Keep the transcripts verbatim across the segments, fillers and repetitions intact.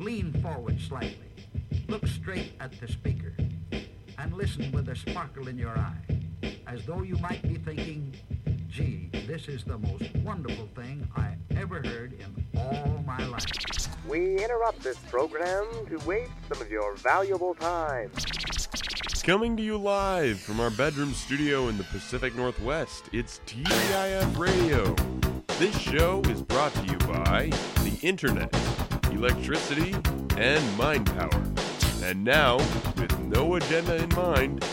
Lean forward slightly. Look straight at the speaker. And listen with a sparkle in your eye, as though you might be thinking, gee, this is the most wonderful thing I ever heard in all my life. We interrupt this program to waste some of your valuable time. Coming to you live from our bedroom studio in the Pacific Northwest, it's T G I F Radio. This show is brought to you by the Internet, electricity, and mind power. And now, with no agenda in mind,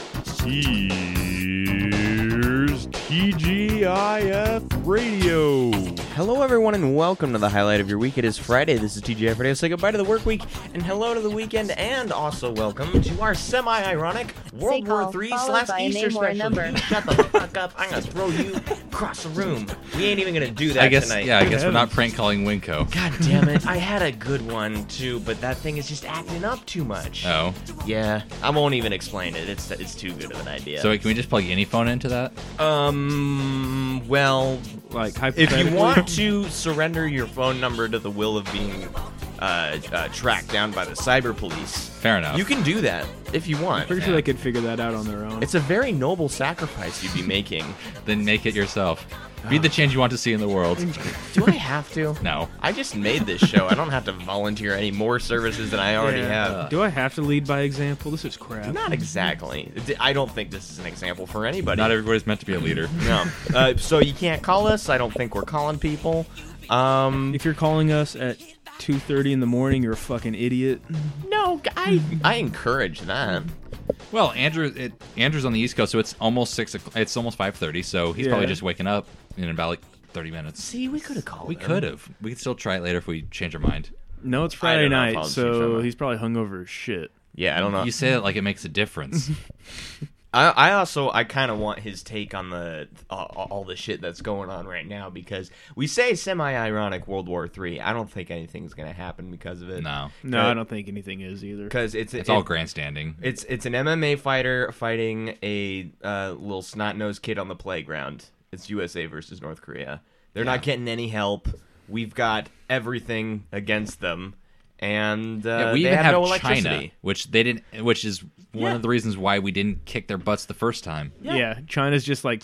here's T G I F Radio. Hello, everyone, and welcome to the highlight of your week. It is Friday. This is T G I F Radio. Say goodbye to the work week, and hello to the weekend, and also welcome to our semi-ironic World Say War call, Three followed slash by a Easter name or a special. number. You shut the fuck up. I'm going to throw you across the room. We ain't even going to do that I guess, tonight. yeah, I guess we're not prank calling Winco. God damn it. I had a good one, too, but that thing is just acting up too much. Oh. Yeah, I won't even explain it. It's it's too good of an idea. So wait, can we just plug any phone into that? Um, well, Like, if hypothetically, you want to surrender your phone number to the will of being uh, uh, tracked down by the cyber police, Fair enough. you can do that if you want. pretty sure they could figure that out on their own. It's a very noble sacrifice you'd be making. Then make it yourself. Be the change you want to see in the world. Do I have to? No. I just made this show. I don't have to volunteer any more services than I already Yeah. have. Do I have to lead by example? This is crap. Not exactly. I don't think this is an example for anybody. Not everybody's meant to be a leader. No. Uh, so you can't call us. I don't think we're calling people. Um, If you're calling us at two thirty in the morning, you're a fucking idiot. no, I I encourage that. Well, Andrew, it, Andrew's on the East Coast, so it's almost six. o'clock- It's almost five thirty. So he's Yeah. probably just waking up in about like thirty minutes. See, we could have called. We him. could have. We could still try it later if we change our mind. No, it's I Friday don't know if night, I'll change my so mind. he's probably hungover as shit. Yeah, I don't know. You say it like it makes a difference. I, I also I kind of want his take on the uh, all the shit that's going on right now, because we say semi-ironic World War Three. I don't think anything's gonna happen because of it. No. No, Uh, I don't think anything is either. because it's It's it- all grandstanding. It's it's an M M A fighter fighting a uh, little snot-nosed kid on the playground. It's U S A versus North Korea. They're Yeah. not getting any help. We've got everything against them, and uh, Yeah, we they even have, have no China, electricity. which they didn't. Which is one Yeah. of the reasons why we didn't kick their butts the first time. Yeah. China's just like,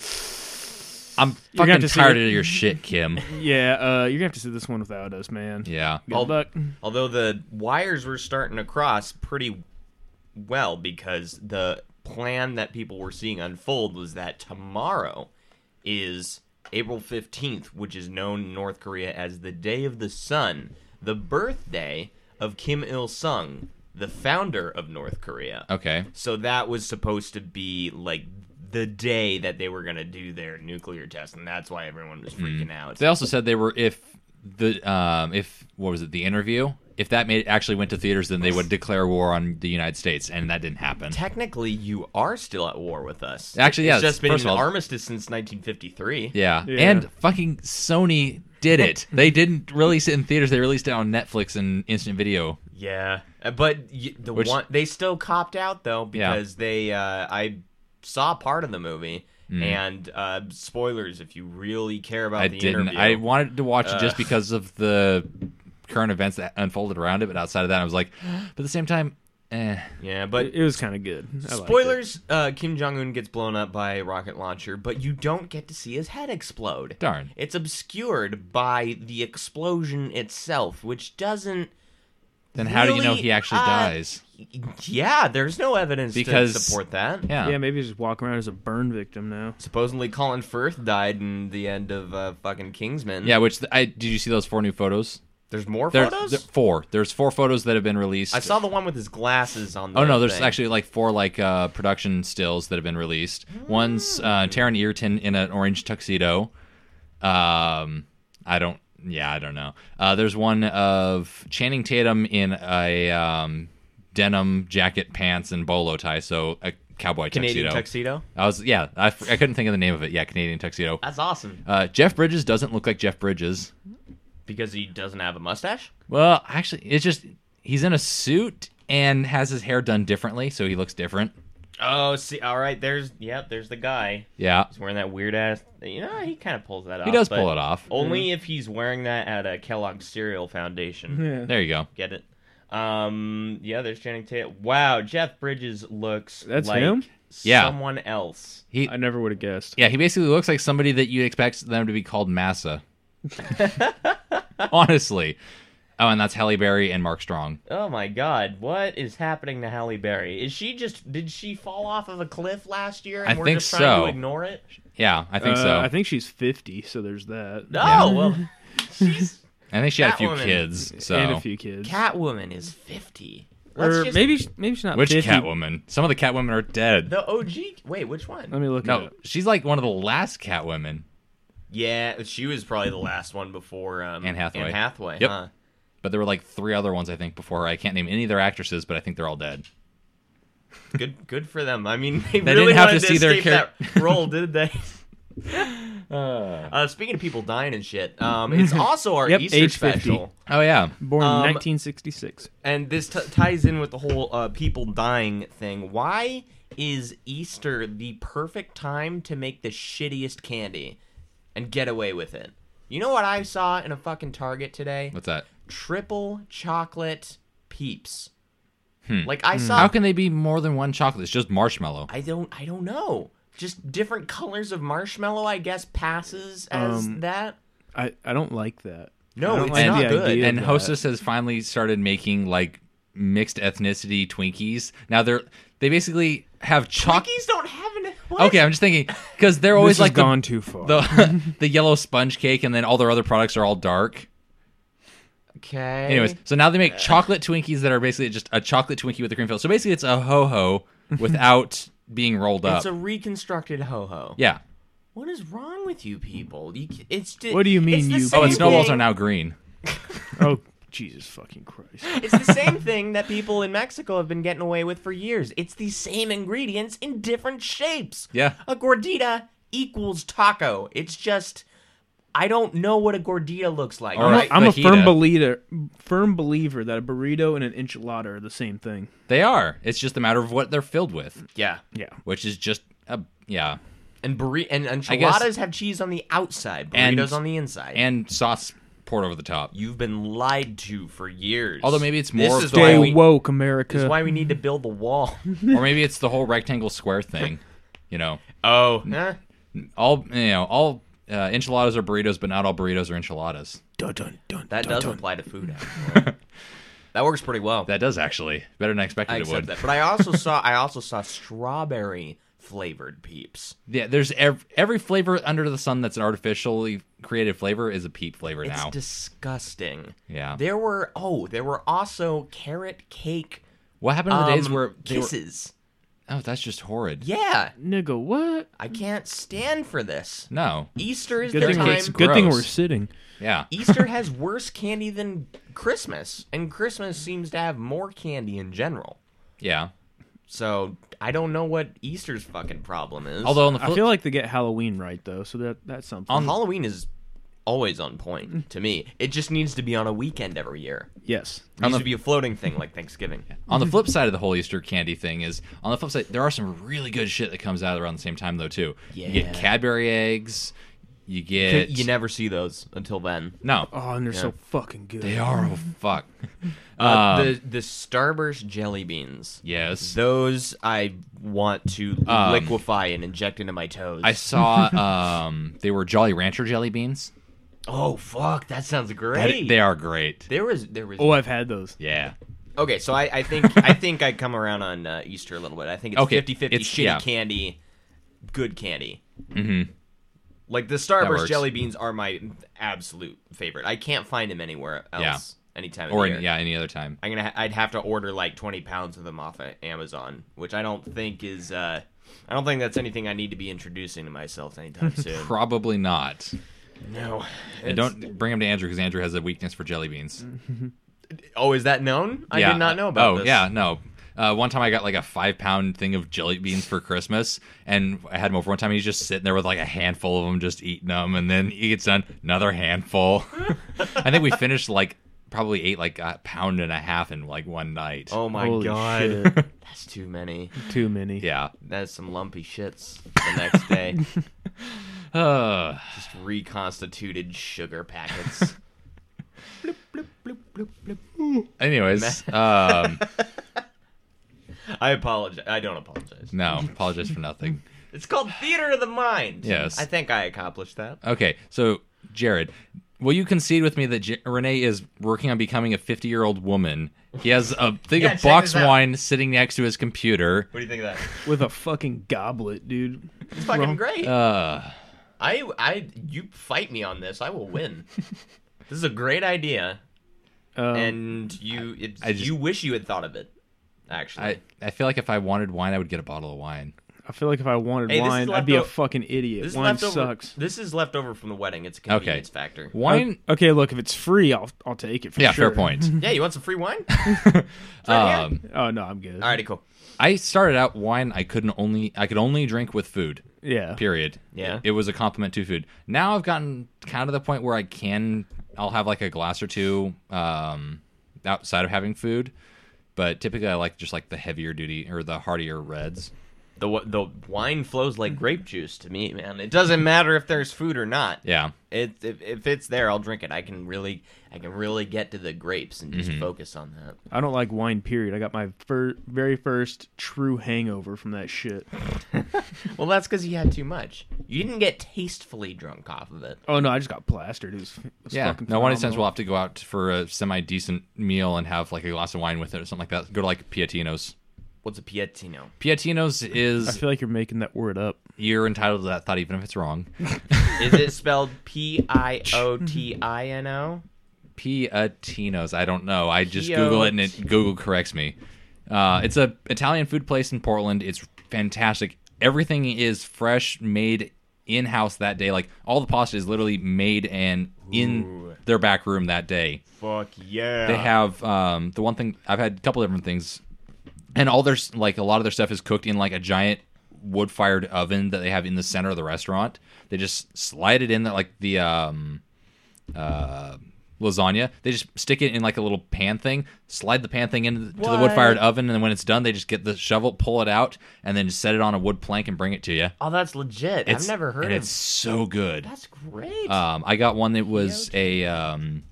I'm You're gonna fucking have to see tired it. of your shit, Kim. yeah, uh, you're gonna have to see this one without us, man. Yeah. Good Al- luck. Although the wires were starting to cross pretty well, because the plan that people were seeing unfold was that tomorrow is April fifteenth, which is known in North Korea as the Day of the Sun, the birthday of Kim Il-sung, the founder of North Korea. Okay. So that was supposed to be like the day that they were going to do their nuclear test, and that's why everyone was freaking out. They also said they were if the um if what was it the interview if that made actually went to theaters, then they would declare war on the United States, and that didn't happen. Technically, you are still at war with us. Actually, yeah, It's just been first an of all- armistice since nineteen fifty-three. Yeah. Yeah. And fucking Sony did it. They didn't release it in theaters. They released it on Netflix and instant video. Yeah, Uh, but y- the Which- one they still copped out though, Yeah. because they uh, I saw part of the movie, Mm. and uh, spoilers if you really care about I the didn't. interview. I wanted to watch it Ugh. just because of the current events that unfolded around it, but outside of that, I was like, but at the same time, eh. yeah, but It, it was kind of good. I liked it. spoilers: uh, Kim Jong Un gets blown up by a rocket launcher, but you don't get to see his head explode. Darn. It's obscured by the explosion itself, which doesn't. Then how do you know really, he actually uh, dies? Yeah, there's no evidence Because- to support that. Yeah. Yeah, maybe he's just walking around as a burn victim now. Supposedly Colin Firth died in the end of uh, fucking Kingsman. Yeah, which I did you see those four new photos? There's more There, photos? there- four. There's four photos that have been released. I saw the one with his glasses on the Oh no, there's thing. actually like four like uh, production stills that have been released. One's uh, Taron Egerton in an orange tuxedo. Um, I don't. Yeah, I don't know. Uh, there's one of Channing Tatum in a um, denim jacket, pants, and bolo tie, so a cowboy Canadian tuxedo. tuxedo. I was yeah. I, f- I couldn't think of the name of it. Yeah, Canadian tuxedo. That's awesome. Uh, Jeff Bridges doesn't look like Jeff Bridges. Because he doesn't have a mustache? Well, actually, it's just he's in a suit and has his hair done differently, so he looks different. Oh, see, all right, there's, yep, there's the guy. Yeah, He's wearing that weird-ass, you know, he kind of pulls that off. he does but pull it off. Only if he's wearing that at a Kellogg's Cereal Foundation. Yeah. There you go. Get it? Um, yeah, there's Channing Tatum. Wow, Jeff Bridges looks That's like him? Yeah. someone else. He, I never would have guessed. yeah, he basically looks like somebody that you'd expect them to be called Massa. Honestly. Oh, and that's Halle Berry and Mark Strong. Oh my God, what is happening to Halle Berry? Is she just did she fall off of a cliff last year? And I we're think just trying so. to ignore it? Yeah, I think Uh, so. I think she's fifty, so there's that. No, Yeah. well, she's I think she had a few Catwoman. kids. So And a few kids. Catwoman is fifty. Let's or just, maybe sh- maybe she's not which fifty. Catwoman? Some of the Catwomen are dead. the O G. Wait, which one? Let me look it No, up. she's like one of the last Catwomen. Yeah, she was probably the last one before um, Anne Hathaway. Anne Hathaway, Yep. huh? But there were like three other ones, I think, before her. I can't name any of their actresses, but I think they're all dead. Good, good for them. I mean, they, They really didn't have wanted to to, see their escape char- that role, did they? uh, speaking of people dying and shit, um, it's also our Yep, Easter age fifty. special, Oh, yeah. Born Um, in nineteen sixty-six. and this t- ties in with the whole uh, people dying thing. Why is Easter the perfect time to make the shittiest candy and get away with it? You know what I saw in a fucking Target today? What's that? Triple chocolate Peeps. Hmm. Like I saw. How can they be more than one chocolate? It's just marshmallow. I don't. I don't know. Just different colors of marshmallow. I guess passes as Um, that. I, I don't like that. No, I don't it's like not the good. idea And of Hostess that. has finally started making like mixed ethnicity Twinkies. Now they're they basically have chocolate. Twinkies don't have an. What? Okay, I'm just thinking because they're always This like has the, gone too far. the the yellow sponge cake, and then all their other products are all dark. Okay. Anyways, so now they make chocolate Twinkies that are basically just a chocolate Twinkie with a cream filling. So basically, it's a ho ho without being rolled up. it's a reconstructed ho ho. Yeah. What is wrong with you people? You, it's just, What do you mean, it's the you- same Oh, and snowballs thing- are now green. Oh, Jesus fucking Christ. It's the same thing that people in Mexico have been getting away with for years. It's the same ingredients in different shapes. Yeah. A gordita equals taco. It's just I don't know what a gordita looks like. Or I'm, right? a, I'm a fajita. firm believer, firm believer that a burrito and an enchilada are the same thing. They are. It's just a matter of what they're filled with, Yeah. Yeah. which is just a yeah, And burri- and I guess- enchiladas have cheese on the outside, And- burritos on the inside. and sauce poured over the top. You've been lied to for years. Although maybe it's This more is of the why Stay whole, we- woke, This America. is why we need to build the wall. or maybe it's the whole rectangle square thing. You know, Oh, nah. all you know, all uh, enchiladas are burritos, but not all burritos are enchiladas. Dun, dun, dun, That dun, does dun. apply to food. Actually. That works pretty well. That does actually better than I expected I it accept would. that. But I also saw I also saw strawberry flavored Peeps. Yeah, there's ev- every flavor under the sun that's an artificially created flavor is a peep flavor It's now. disgusting. Yeah. There were oh, there were also carrot cake What happened to the days um, where they were? kisses. Oh, that's just horrid. Yeah, Nigga, what? I can't stand for this. No. Easter is Good the thing, time. cake's good thing gross. we're sitting. Yeah. Easter has worse candy than Christmas, and Christmas seems to have more candy in general. Yeah. So I don't know what Easter's fucking problem is. Although on the I flip, feel like they get Halloween right though, so that that's something. On- Halloween is always on point to me. It just needs to be on a weekend every year. yes. It needs to be a floating thing like Thanksgiving. on the flip side of the whole Easter candy thing is on the flip side there are some really good shit that comes out around the same time though too. You Yeah. get Cadbury eggs. You get You never see those until then. no. Oh, and they're so fucking good. They are. Oh fuck. Uh, Um, the the Starburst jelly beans. yes. Those I want to Um, liquefy and inject into my toes. I saw um they were Jolly Rancher jelly beans. oh fuck, that sounds That- great. they are great. There was there was Oh, I've had those. Yeah. Okay, so I, I think I think I come around on uh, Easter a little bit. I think it's Okay, fifty-fifty it's- shitty yeah. candy, good candy. Mhm. Like the That Starburst works. jelly beans are my absolute favorite. I can't find them anywhere else Yeah. anytime of Or the any, year. yeah, any other time. I'm gonna ha- I'd have to order like twenty pounds of them off of Amazon, which I don't think is uh I don't think that's anything I need to be introducing to myself anytime soon. Probably not. No. And don't bring them to Andrew because Andrew has a weakness for jelly beans. Oh, is that known? I yeah. did not know about oh, this. yeah, no. Uh, one time I got like a five pound thing of jelly beans for Christmas, and I had him over one time. And he's just sitting there with like a handful of them, just eating them, and then he gets done, another handful. I think we finished like probably ate like a pound and a half in like one night. Oh my Holy god. shit. That's too many. Too many. Yeah. That's some lumpy shits the next day. Uh, Just reconstituted sugar packets. bloop, bloop, bloop. bloop, bloop. Anyways, um, I apologize. I don't apologize. no, apologize for nothing. It's called Theater of the Mind. Yes. I think I accomplished that. Okay, so Jared, will you concede with me that J- Renee is working on becoming a fifty-year-old woman? He has a thing Yeah, of check box this out. wine sitting next to his computer. What do you think of that? With a fucking goblet, dude. It's fucking great. Uh, I, I, you fight me on this, I will win. This is a great idea, Um, and you, it, I just- you wish you had thought of it. Actually, I, I feel like if I wanted wine, I would get a bottle of wine. I feel like if I wanted Hey, this is wine, I'd be a leftover- fucking idiot. this is Wine leftover. sucks. This is left over from the wedding. It's a convenience factor. Wine, O- Okay, look, if it's free, I'll I'll take it. For yeah, sure. fair point. Yeah, you want some free wine? um, Oh no, I'm good. Alrighty, cool. I started out wine. I couldn't only I could only drink with food. Yeah. Period. Yeah. It was a compliment to food. Now I've gotten kind of the point where I can. I'll have like a glass or two um, outside of having food, but typically I like just like the heavier duty or the heartier reds. The the wine flows like grape juice to me, man. It doesn't matter if there's food or not. Yeah. It if, if it's there, I'll drink it. I can really I can really get to the grapes and just focus on that. I don't like wine. Period. I got my fir- very first true hangover from that shit. Well, that's because you had too much. You didn't get tastefully drunk off of it. Oh no, I just got plastered. It was, it was Yeah. fucking No one sense phenomenal. we'll have to go out for a semi decent meal and have like a glass of wine with it or something like that. Go to like Piatino's. What's a piatino? Piatino's I is feel like you're making that word up. you're entitled to that thought even if it's wrong. Is it spelled P I O T I N O? Piatino's. I don't know. I just Piot- Google it and it Google corrects me. Uh, it's a Italian food place in Portland. It's fantastic. Everything is fresh, made in house that day. Like all the pasta is literally made and in Ooh. their back room that day. Fuck yeah. They have um, the one thing I've had a couple different things, and all their like a lot of their stuff is cooked in like a giant wood-fired oven that they have in the center of the restaurant. They just slide it in there like the um, uh, lasagna. They just stick it in like a little pan thing, slide the pan thing into the, to the wood-fired oven, and then when it's done, they just get the shovel, pull it out, and then just set it on a wood plank and bring it to you. Oh, that's legit. It's, I've never heard and of it's so good. That's great. Um, I got one that was a um,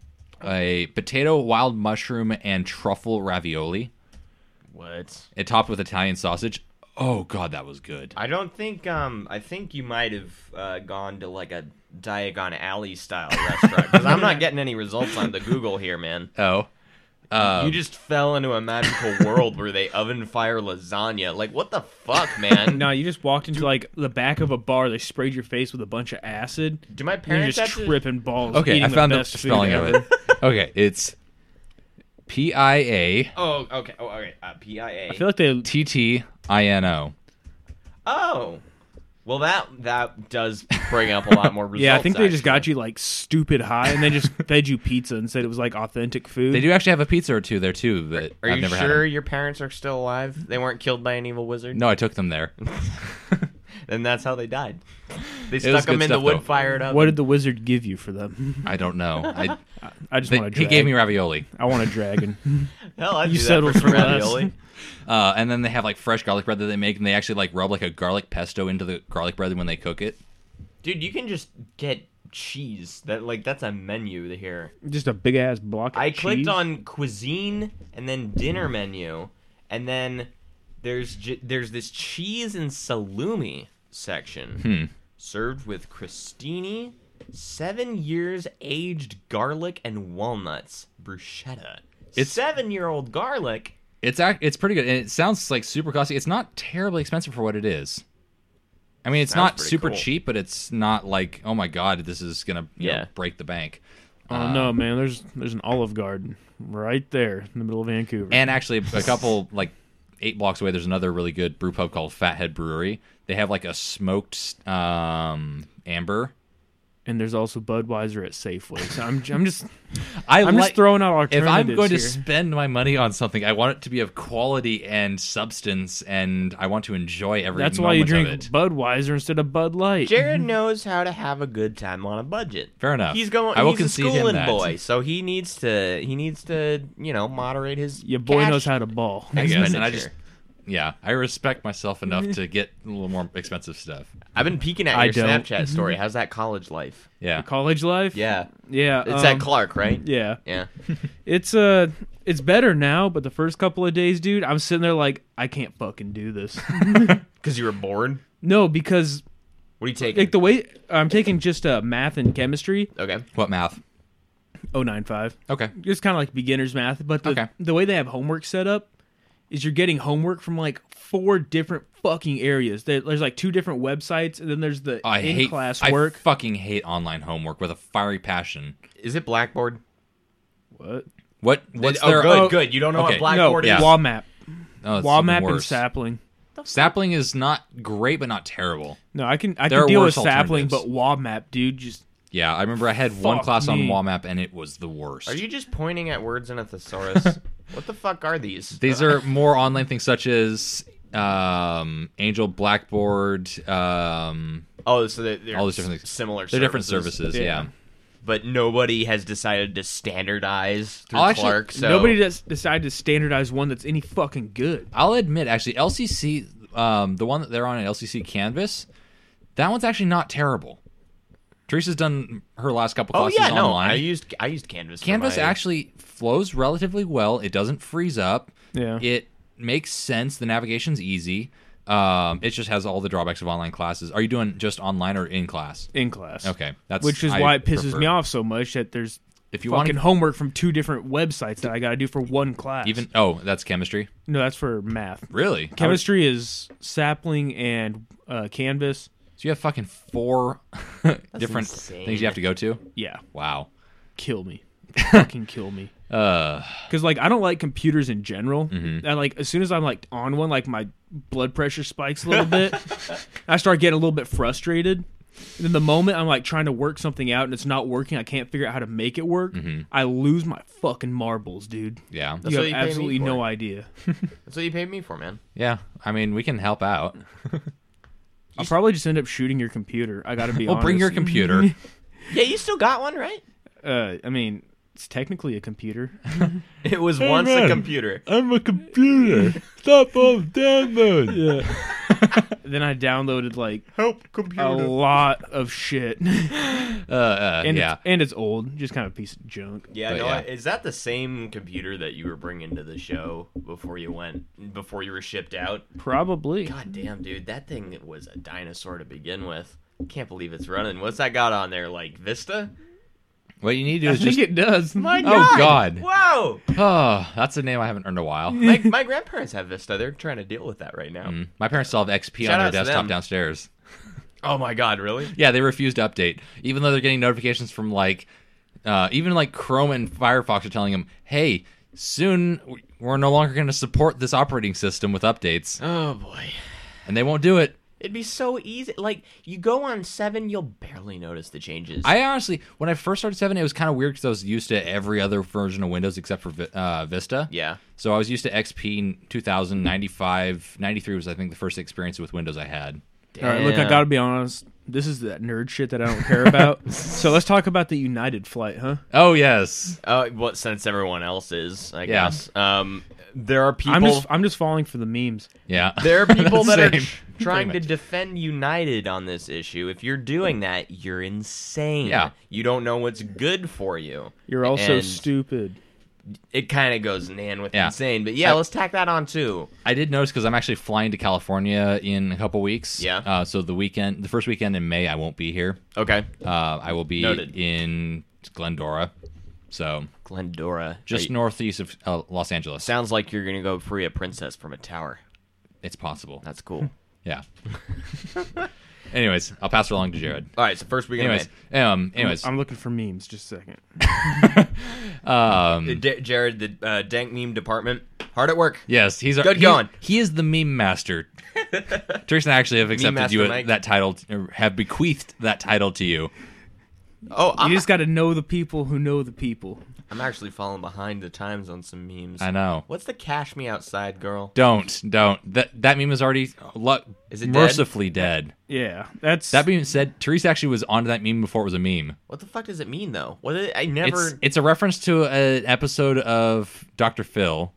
a potato, wild mushroom, and truffle ravioli. what? It topped with Italian sausage. Oh god, that was good. I don't think um I think you might have uh, gone to like a Diagon Alley style restaurant because I'm not getting any results on the Google here, man. Oh, um, You just fell into a magical world where they oven fire lasagna. Like, what the fuck, man? No, you just walked into like the back of a bar. They sprayed your face with a bunch of acid. Do my And you're parents just have to- tripping balls. okay. eating I found the, best food spelling of ever. it. Okay, it's P I A Oh, okay. Oh, okay. Uh, P I A. I feel like they. T T I N O. Oh. Well, that that does bring up a lot more results. Yeah, I think they just got actually. you like stupid high, and they just fed you pizza and said it was like authentic food. They do actually have a pizza or two there too. That Are I've you never sure had. your parents are still alive? They weren't killed by an evil wizard? No, I took them there. And that's how they died. They was stuck them good in the stuff, though. wood fired up. What did the wizard give you for them? I don't know. I, I just they, want a he dragon. gave me ravioli. I want a dragon. Hell, I'd You do that settled for for less. ravioli. Uh, and then they have like fresh garlic bread that they make, and they actually like rub like a garlic pesto into the garlic bread when they cook it. Dude, you can just get cheese. That like that's a menu here. Just a big ass block. Of I clicked cheese. on cuisine and then dinner menu, and then there's j- there's this cheese and salumi section Hmm. served with crostini, seven years aged garlic and walnuts bruschetta. It's- seven year old garlic. It's act, it's pretty good, and it sounds like super costly. It's not terribly expensive for what it is. I mean, it's Sounds not pretty super cool. cheap, but it's not like, oh my god, this is gonna you Yeah. know, break the bank. Oh no, man! There's there's an Olive Garden right there in the middle of Vancouver. And actually, a couple like eight blocks away, there's another really good brew pub called Fathead Brewery. They have like a smoked um, amber. And there's also Budweiser at Safeway. So I'm I'm just I I'm like, just throwing out if alternatives I'm going to here. spend my money on something, I want it to be of quality and substance, and I want to enjoy every That's why you moment drink of it. Budweiser instead of Bud Light. Jared knows how to have a good time on a budget. Fair enough. He's going. I will he's a concede him schooling that. boy, so he needs to. He needs to. You know, moderate his. Your boy cash knows how to ball. I guess, and I expenditure. just yeah, I respect myself enough to get a little more expensive stuff. I've been peeking at I your don't. Snapchat story. How's that college life? Yeah. College life? Yeah. Yeah. It's um, at Clark, right? Yeah. Yeah. It's uh it's better now, but the first couple of days, dude, I'm sitting there like I can't fucking do this. Because you were bored? No, because What are you taking? like the way I'm taking just uh, math and chemistry, Okay. What math? oh nine five. Okay. It's kind of like beginner's math, but the, Okay. the way they have homework set up is you're getting homework from like four different fucking areas. There, there's like two different websites, and then there's the I hate in-class I work. fucking hate online homework with a fiery passion. Is it Blackboard? What? What? What's oh, their? good, oh, good. You don't know okay. what Blackboard no, is? yeah. WAMAP. Oh, it's WAMAP even and worse. Sapling. Sapling is not great, but not terrible. No, I can I There can are deal with worse Sapling, but alternatives. WAMAP, dude, just Yeah, I remember I had one Fuck class me. on WAMAP, and it was the worst. Are you just pointing at words in a thesaurus? What the fuck are these? These are more online things such as um, Angel, Blackboard. Um, Oh, so they're, they're All these different things. similar they're different services. services. Yeah. Yeah. But nobody has decided to standardize through I'll actually- Clark. So nobody has decided to standardize one that's any fucking good. I'll admit, actually, L C C, um, the one that they're on at L C C Canvas, that one's actually not terrible. Teresa's done her last couple Oh classes yeah, no, online. I used I used Canvas. for Canvas my- actually flows relatively well. It doesn't freeze up. Yeah. It makes sense. The navigation's easy. Um, it just has all the drawbacks of online classes. Are you doing just online or in class? In class. Okay, that's Which is I why it pisses prefer. me off so much that there's If you fucking want homework from two different websites that I got to do for one class. even oh, that's chemistry. no, that's for math. Really? Chemistry is Sapling and uh, Canvas. So you have fucking four different insane. things you have to go to. Yeah, Wow. kill me, fucking kill me. Uh, Because like I don't like computers in general. Mm-hmm. And like as soon as I'm like on one, like my blood pressure spikes a little bit. I start getting a little bit frustrated. And then the moment I'm like trying to work something out and it's not working, I can't figure out how to make it work. Mm-hmm. I lose my fucking marbles, dude. yeah, That's you what have you pay me absolutely for. no idea. That's what you paid me for, man. yeah. I mean, we can help out. I'll probably just end up shooting your computer. I got to be Well, honest. bring your computer. Yeah, you still got one, right? Uh, I mean, it's technically a computer. It was once a man. computer. I'm a computer. Stop all download. Yeah. Then I downloaded like Help a computer. lot of shit. Uh, uh, And yeah. it's, and it's old, just kind of a piece of junk. Yeah, But no. yeah. I- Is that the same computer that you were bringing to the show before you went, before you were shipped out? Probably. God damn, dude, that thing was a dinosaur to begin with. Can't believe it's running. What's that got on there? Like Vista? What you need to do I is think just. it does. My Oh, God. Whoa! Oh, that's a name I haven't heard in a while. my, my grandparents have Vista. They're trying to deal with that right now. Mm. My parents still have X P Shout on their out to desktop them. downstairs. Oh my god, really? Yeah, they refuse to update, even though they're getting notifications from like, uh, even like Chrome and Firefox are telling them, "Hey, soon we're no longer going to support this operating system with updates," Oh boy. and they won't do it. It'd be so easy. Like, you go on seven, you'll barely notice the changes. I honestly, when I first started seven, it was kind of weird because I was used to every other version of Windows except for Vi- uh, Vista. Yeah. So I was used to X P in two thousand, ninety-five, ninety-three was I think the first experience with Windows I had. All right, look, I Damn. gotta be honest. This is that nerd shit that I don't care about. So let's talk about the United flight, huh? Oh yes, Uh, well, since everyone else is, I Yeah. guess. Um, there are people. I'm just I'm just falling for the memes. yeah. There are people that are Same. tr- trying to Pretty much. defend United on this issue. If you're doing that, you're insane. Yeah. You don't know what's good for you. You're also And stupid. It kind of goes nan with Yeah. insane. But yeah, I- let's tack that on too. I did notice because I'm actually flying to California in a couple weeks. Yeah. Uh, so the weekend, the first weekend in May, I won't be here. Okay. Uh, I will be Noted. in Glendora, so Glendora. just Are you- northeast of uh, Los Angeles. Sounds like you're going to go free a princess from a tower. It's possible. That's cool. Yeah. Anyways, I'll pass it along to Jared. All right, so first weekend Anyways, in um, anyways, I'm looking for memes. Just a second. um, May. D- Jared, the uh, dank meme department, hard at work. yes, he's our, Good he- going. He is the meme master. Teresa and I actually have accepted Master you Mike. that title, or have bequeathed that title to you. Oh, I'm, You just got to know the people who know the people. I'm actually falling behind the times on some memes. I know. What's the cash me outside girl? Don't, don't. That that meme is already lu- Is it dead? mercifully dead. Yeah, that's That being said, Teresa actually was onto that meme before it was a meme. What the fuck does it mean though? What did it, I never. It's it's a reference to an episode of Doctor Phil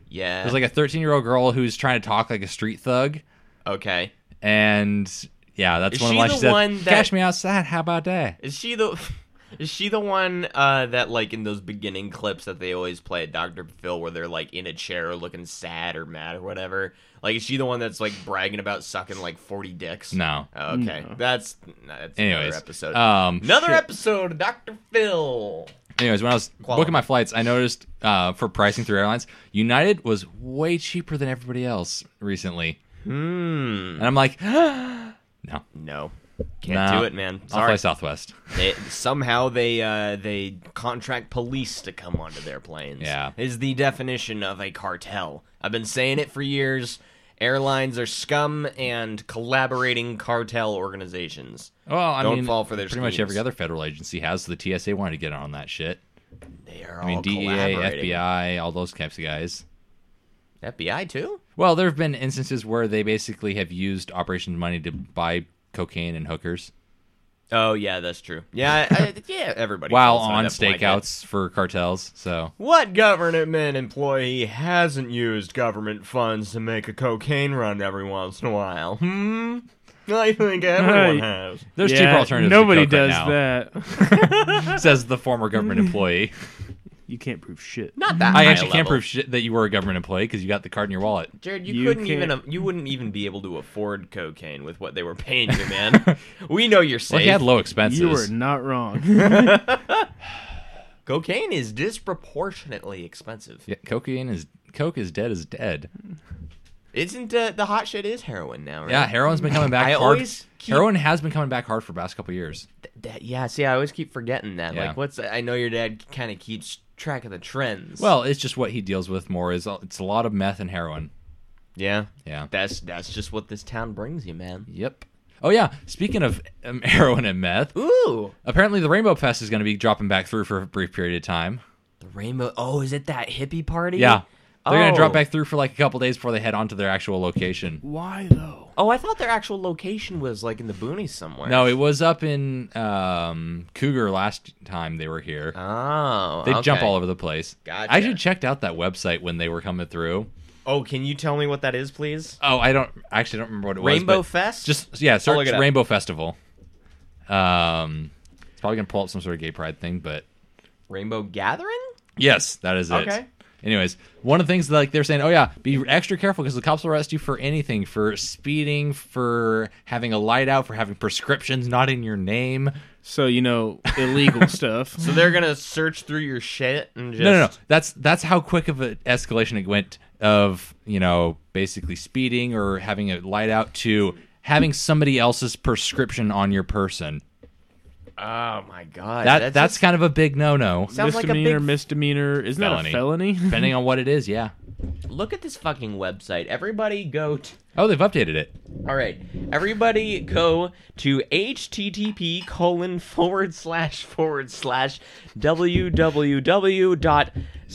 Yeah. There's like a thirteen year old girl who's trying to talk like a street thug, Okay. and yeah, that's Is one of she the lines the she said. one that- Cash me outside. How about that? Is she the is she the one uh, that like in those beginning clips that they always play at Doctor Phil where they're like in a chair looking sad or mad or whatever? Like is she the one that's like bragging about sucking like forty dicks? No. Oh, okay. No. That's that's Anyways, another episode. um, another shit. episode of Doctor Phil. Anyways, when I was Quality. booking my flights, I noticed uh, for pricing through airlines, United was way cheaper than everybody else recently, Hmm. and I'm like, no, No. Can't No. do it, man. I'll fly Sorry. Southwest. They, somehow they uh, they contract police to come onto their planes. Yeah. Is the definition of a cartel. I've been saying it for years. Airlines are scum and collaborating cartel organizations. Well, I Don't mean, fall for their pretty much schemes. every other federal agency has. So the T S A wanted to get on that shit. They are I mean, all D E A, collaborating. F B I, all those types of guys. F B I too? Well, there have been instances where they basically have used operations money to buy cocaine and hookers Oh yeah, that's true. Yeah, I, I, yeah. Everybody while falls under on that blanket. stakeouts for cartels. So What government employee hasn't used government funds to make a cocaine run every once in a while? Hmm? I think everyone Right. has. there's Yeah, cheaper alternatives. Nobody to coke does right that. now, says the former government employee. You can't prove shit. Not that I high actually a can't level. prove shit that you were a government employee because you got the card in your wallet. Jared, you, You couldn't can't- even you wouldn't even be able to afford cocaine with what they were paying you, man. We know you're safe. Well, he had low expenses. You were not wrong. Cocaine is disproportionately expensive. Yeah, cocaine is coke is dead as dead. Isn't uh, the hot shit is heroin now? Right? Yeah, heroin's been coming back I hard. always keep- Heroin has been coming back hard for the past couple years. Th- that- yeah. See, I always keep forgetting that. Yeah. Like, what's I know your dad kind of keeps track of the trends. Well, it's just what he deals with more is it's a lot of meth and heroin. yeah, Yeah. that's that's just what this town brings you, man. Yep. Oh yeah. Speaking of um, heroin and meth, Ooh, apparently the Rainbow Fest is going to be dropping back through for a brief period of time. the rainbow. Oh, is it that hippie party? Yeah. They're going Oh. to drop back through for like a couple days before they head on to their actual location. Why though? Oh, I thought their actual location was like in the boonies somewhere. No, it was up in um, Cougar last time they were here. Oh, They okay. jump all over the place. Gotcha. I actually checked out that website when they were coming through. Oh, can you tell me what that is, please? Oh, I don't I actually don't remember what it was. Rainbow but Fest? Just yeah, look search it up. Rainbow Festival. Um, it's probably gonna pull up some sort of gay pride thing, but Rainbow Gathering? yes, that is it. Okay. Anyways, one of the things that, like they're saying, oh yeah, be extra careful because the cops will arrest you for anything, for speeding, for having a light out, for having prescriptions not in your name. So you know illegal stuff. So they're gonna search through your shit and just No, no, no. That's that's how quick of an escalation it went of, you know, basically speeding or having a light out to having somebody else's prescription on your person. Oh my god. That that's, kind of a big no-no. Sounds like a misdemeanor, big- misdemeanor. Isn't Felony. that a felony? Depending on what it is, yeah. Look at this fucking website. Everybody go to Oh, they've updated it. All right. Everybody go to http colon forward slash forward slash www dot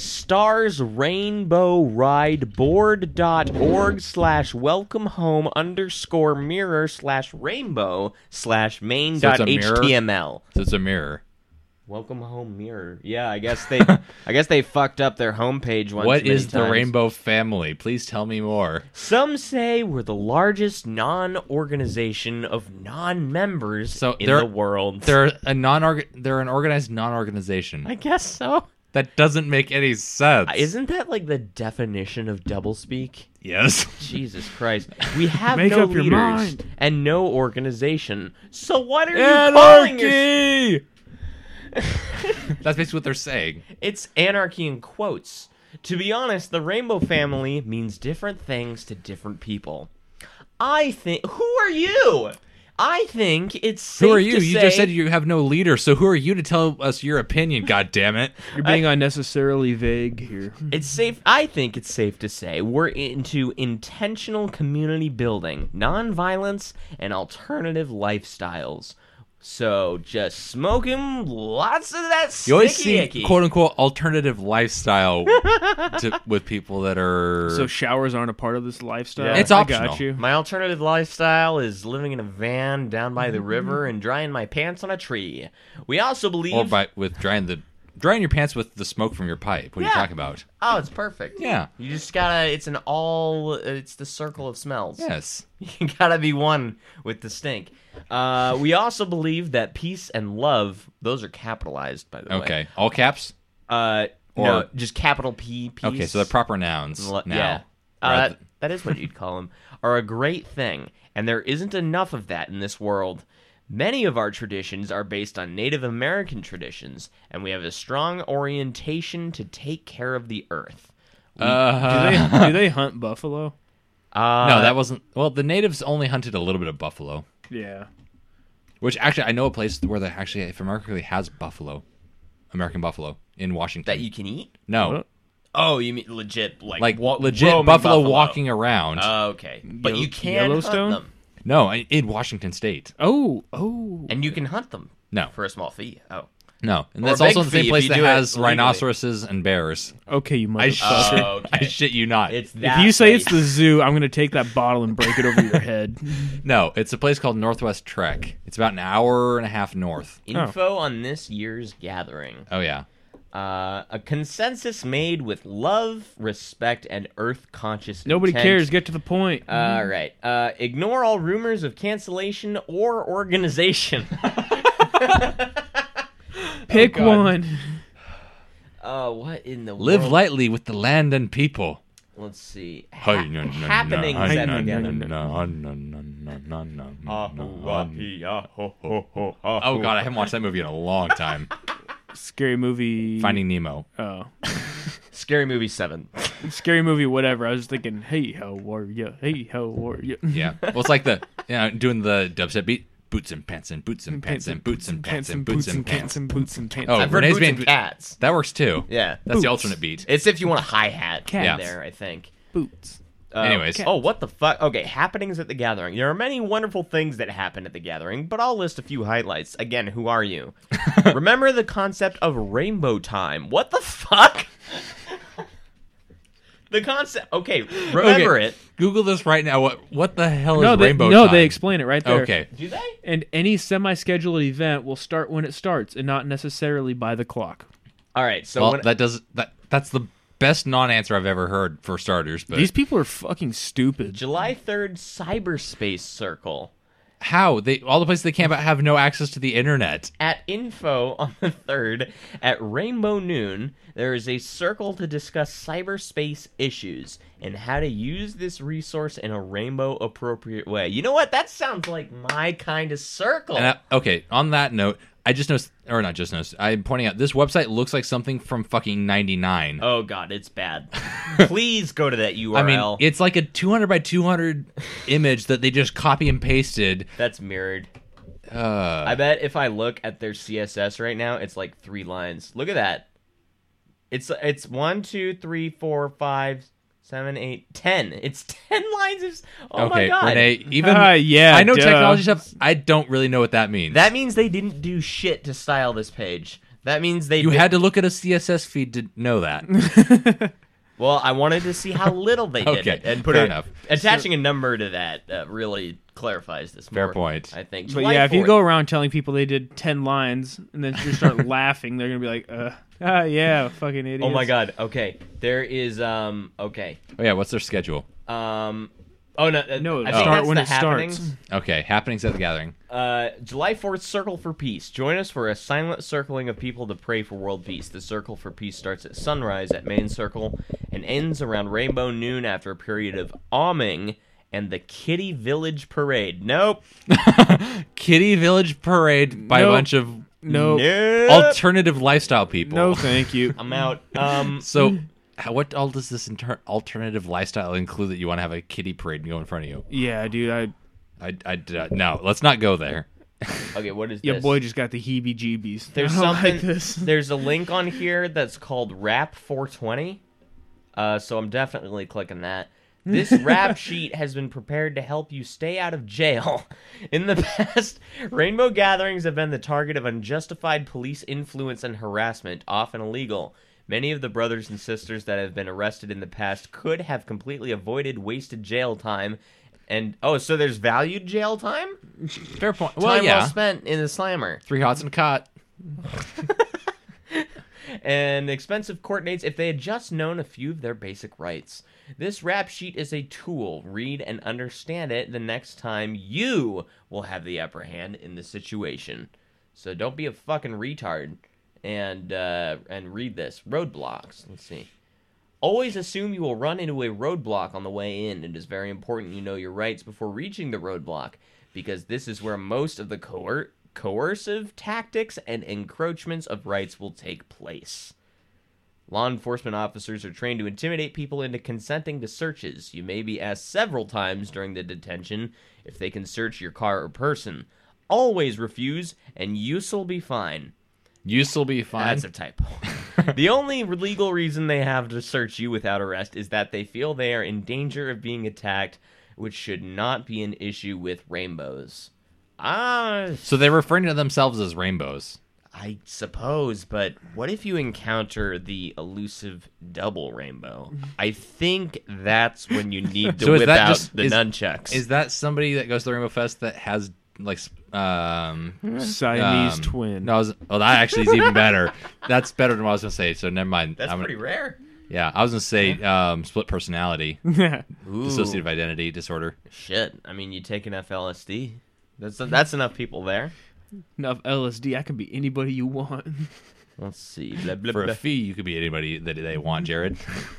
starsrainbowrideboard.org slash welcome home underscore mirror slash rainbow slash main So it's dot a mirror? html. So it's a mirror. Welcome home mirror. Yeah, I guess they I guess they fucked up their homepage once. What many is the times. Rainbow Family? Please tell me more. Some say we're the largest non-organization of non-members So in they're- the world. They're a non they're an organized non-organization. I guess so. That doesn't make any sense. Isn't that like the definition of doublespeak? Yes. Jesus Christ. We have Make no up your leaders mind. and no organization. So what are you calling your... Anarchy! That's basically what they're saying. It's anarchy in quotes. To be honest, the Rainbow Family means different things to different people. I think... Who are you? I think it's safe Who are you? to You say... just said you have no leader, so who are you to tell us your opinion, God damn it? You're being unnecessarily vague here. It's safe. I think it's safe to say we're into intentional community building, nonviolence, and alternative lifestyles. So just smoking lots of that You always sticky see icky. quote unquote alternative lifestyle to, with people that are So showers aren't a part of this lifestyle. Yeah. It's I optional. got you. My alternative lifestyle is living in a van down by the river and drying my pants on a tree. We also believe or by with drying the drying your pants with the smoke from your pipe. What are you Yeah. talking about? Oh, it's perfect. Yeah. You just gotta. It's an all. It's the circle of smells. Yes. You gotta be one with the stink. Uh, we also believe that peace and love. Those are capitalized, by the way. Okay. All caps? Uh, Or- no, just capital P. Peace. Okay, so they're proper nouns Lo- now. Yeah. Uh, Rather- that, that is what you'd call them. Are a great thing, and there isn't enough of that in this world. Many of our traditions are based on Native American traditions, and we have a strong orientation to take care of the earth. Uh, Do they do they hunt buffalo? Uh, no, that wasn't. Well, the natives only hunted a little bit of buffalo. Yeah. Which actually, I know a place where they actually, if America really has buffalo, American buffalo in Washington. that you can eat. no, What? Oh, you mean legit, like like wa- legit roaming buffalo, walking around. Oh, okay, but Yellow- you can Yellowstone? hunt them, no, in- in Washington State. Oh, oh. and you can hunt them No, for a small fee. Oh, no, and Or that's a big also the fee same if place you that do it has legally. rhinoceroses and bears. Okay, you I, motherfucker. shit, Oh, okay. I shit you not. it's that. If you say place. it's the zoo, I'm gonna take that bottle and break it over your head. No, it's a place called Northwest Trek. It's about an hour and a half north. info on this year's gathering. Oh yeah. Uh, a consensus made with love, respect, and earth conscious. Nobody intent. cares. Get to the point. All right. Uh, ignore all rumors of cancellation or organization. Pick God. one. Uh, what in the Live world? lightly with the land and people. Let's see. Ha- Hey, no, no, no, happenings hey, at no, the no, gathering. no, no, no, no, no, no, Ah, no, hoo, no. ah, hee, ah, ho, ho, ho, ah, Oh hoo. god, I haven't watched that movie in a long time. Scary movie. Finding Nemo. Oh, Scary Movie seven. scary movie. Whatever. I was thinking, hey, how are you? Hey, how are you? Yeah. Well, it's like the you know doing the dubstep beat. Boots and pants and boots and pants and boots and pants and boots and pants. and boots and pants. Oh, I've heard Renee's Boots being and Cats. that works too. Yeah. That's the Boots. alternate beat. It's if you want a hi-hat Cats. in there, I think. boots. Uh, Anyways. Oh, what the fuck? Okay, happenings at the gathering. There are many wonderful things that happen at the gathering, but I'll list a few highlights. Again, who are you? Remember the concept of rainbow time. What the fuck? The concept. Okay, remember Okay, it. Google this right now. What what the hell No, is they, rainbow no, time? they explain it right there. Okay. Do they? And any semi-scheduled event will start when it starts, and not necessarily by the clock. All right, so Well, when, that does that. That's the best non-answer I've ever heard for starters. But These people are fucking stupid. July third, Cyberspace Circle. how they all the places they camp at have no access to the internet. At info on the third at Rainbow Noon, there is a circle to discuss cyberspace issues and how to use this resource in a rainbow appropriate way. You know what? That sounds like my kind of circle. And I, okay, on that note, I just noticed, or not just noticed, I'm pointing out this website looks like something from fucking ninety-nine. oh god, it's bad. Please go to that U R L. I mean, it's like a two hundred by two hundred image that they just copy and pasted. That's mirrored. Uh, I bet if I look at their C S S right now, it's like three lines. Look at that. It's it's one, two, three, four, five, seven, eight, ten. It's ten lines of. Oh okay, my god. Renee, even Ah, yeah, I know duh. technology stuff. I don't really know what that means. That means they didn't do shit to style this page. That means they you did- had to look at a C S S feed to know that. Well, I wanted to see how little they did Okay, it and put fair a, enough. attaching a number to that uh, really clarifies this. Fair more, point. I think. But July yeah, if you fourth. go around telling people they did ten lines and then just start laughing, they're gonna be like, "Uh, ah, yeah, fucking idiots." Oh my god. Okay, there is um. Okay. Oh yeah, what's their schedule? Um. Oh no. uh, No, I it think start that's when the it starts. happenings. Okay, happenings at the gathering. Uh, July fourth, Circle for Peace. Join us for a silent circling of people to pray for world peace. The Circle for Peace starts at sunrise at Main Circle and ends around Rainbow Noon after a period of auming and the Kitty Village Parade. Nope. Kitty Village Parade by Nope. a bunch of No, Nope. alternative lifestyle people. no, thank you. I'm out. Um, So, how, what all does this inter- alternative lifestyle include that you want to have a kitty parade and go in front of you? Yeah, dude, I I, I, uh, no, let's not go there. okay, what is your this? boy just got the heebie-jeebies. There's I don't something. like this. There's a link on here that's called Rap four twenty. Uh, so I'm definitely clicking that. This rap sheet has been prepared to help you stay out of jail. In the past, rainbow gatherings have been the target of unjustified police influence and harassment, often illegal. Many of the brothers and sisters that have been arrested in the past could have completely avoided wasted jail time. And oh, so there's valued jail time? Fair point. Time Well, yeah. well spent in the slammer. Three hots and a cot. and expensive court dates if they had just known a few of their basic rights. This rap sheet is a tool. Read and understand it the next time you will have the upper hand in the situation. So don't be a fucking retard and uh, and read this. Roadblocks. Let's see. Always assume you will run into a roadblock on the way in. It is very important you know your rights before reaching the roadblock, because this is where most of the coer- coercive tactics and encroachments of rights will take place. Law enforcement officers are trained to intimidate people into consenting to searches. You may be asked several times during the detention if they can search your car or person. Always refuse, and you'll be fine. You'll be fine. That's a typo. The only legal reason they have to search you without arrest is that they feel they are in danger of being attacked, which should not be an issue with rainbows. Ah, So they're referring to themselves as rainbows. I suppose, but what if you encounter the elusive double rainbow? I think that's when you need to So is whip that out just- the is- nunchucks. Is that somebody that goes to the Rainbow Fest that has like um Siamese um, twin. No, I was, well, that actually is even better. That's better than what I was gonna say. So never mind. That's I'm pretty gonna, rare. Yeah, I was gonna say um, split personality, Ooh, dissociative identity disorder. shit. I mean, you take enough L S D. That's that's enough people there. Enough L S D, I can be anybody you want. Let's see. Blah, blah, For blah. a fee, you could be anybody that they want, Jared.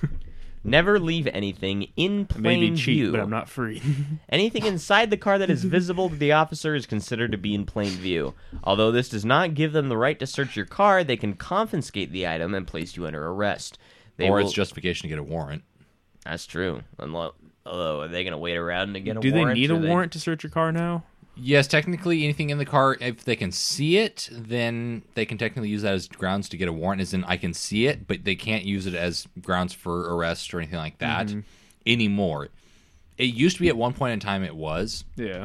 Never leave anything in I plain may be cheap, view. but I'm not free. Anything inside the car that is visible to the officer is considered to be in plain view. Although this does not give them the right to search your car, they can confiscate the item and place you under arrest. They or will... it's justification to get a warrant. That's true. Unlo- Although, are they going to wait around to get a Do they warrant? need a or they- warrant to search your car now? Yes, technically, anything in the car, if they can see it, then they can technically use that as grounds to get a warrant, as in I can see it, but they can't use it as grounds for arrest or anything like that anymore. It used to be at one point in time it was. Yeah.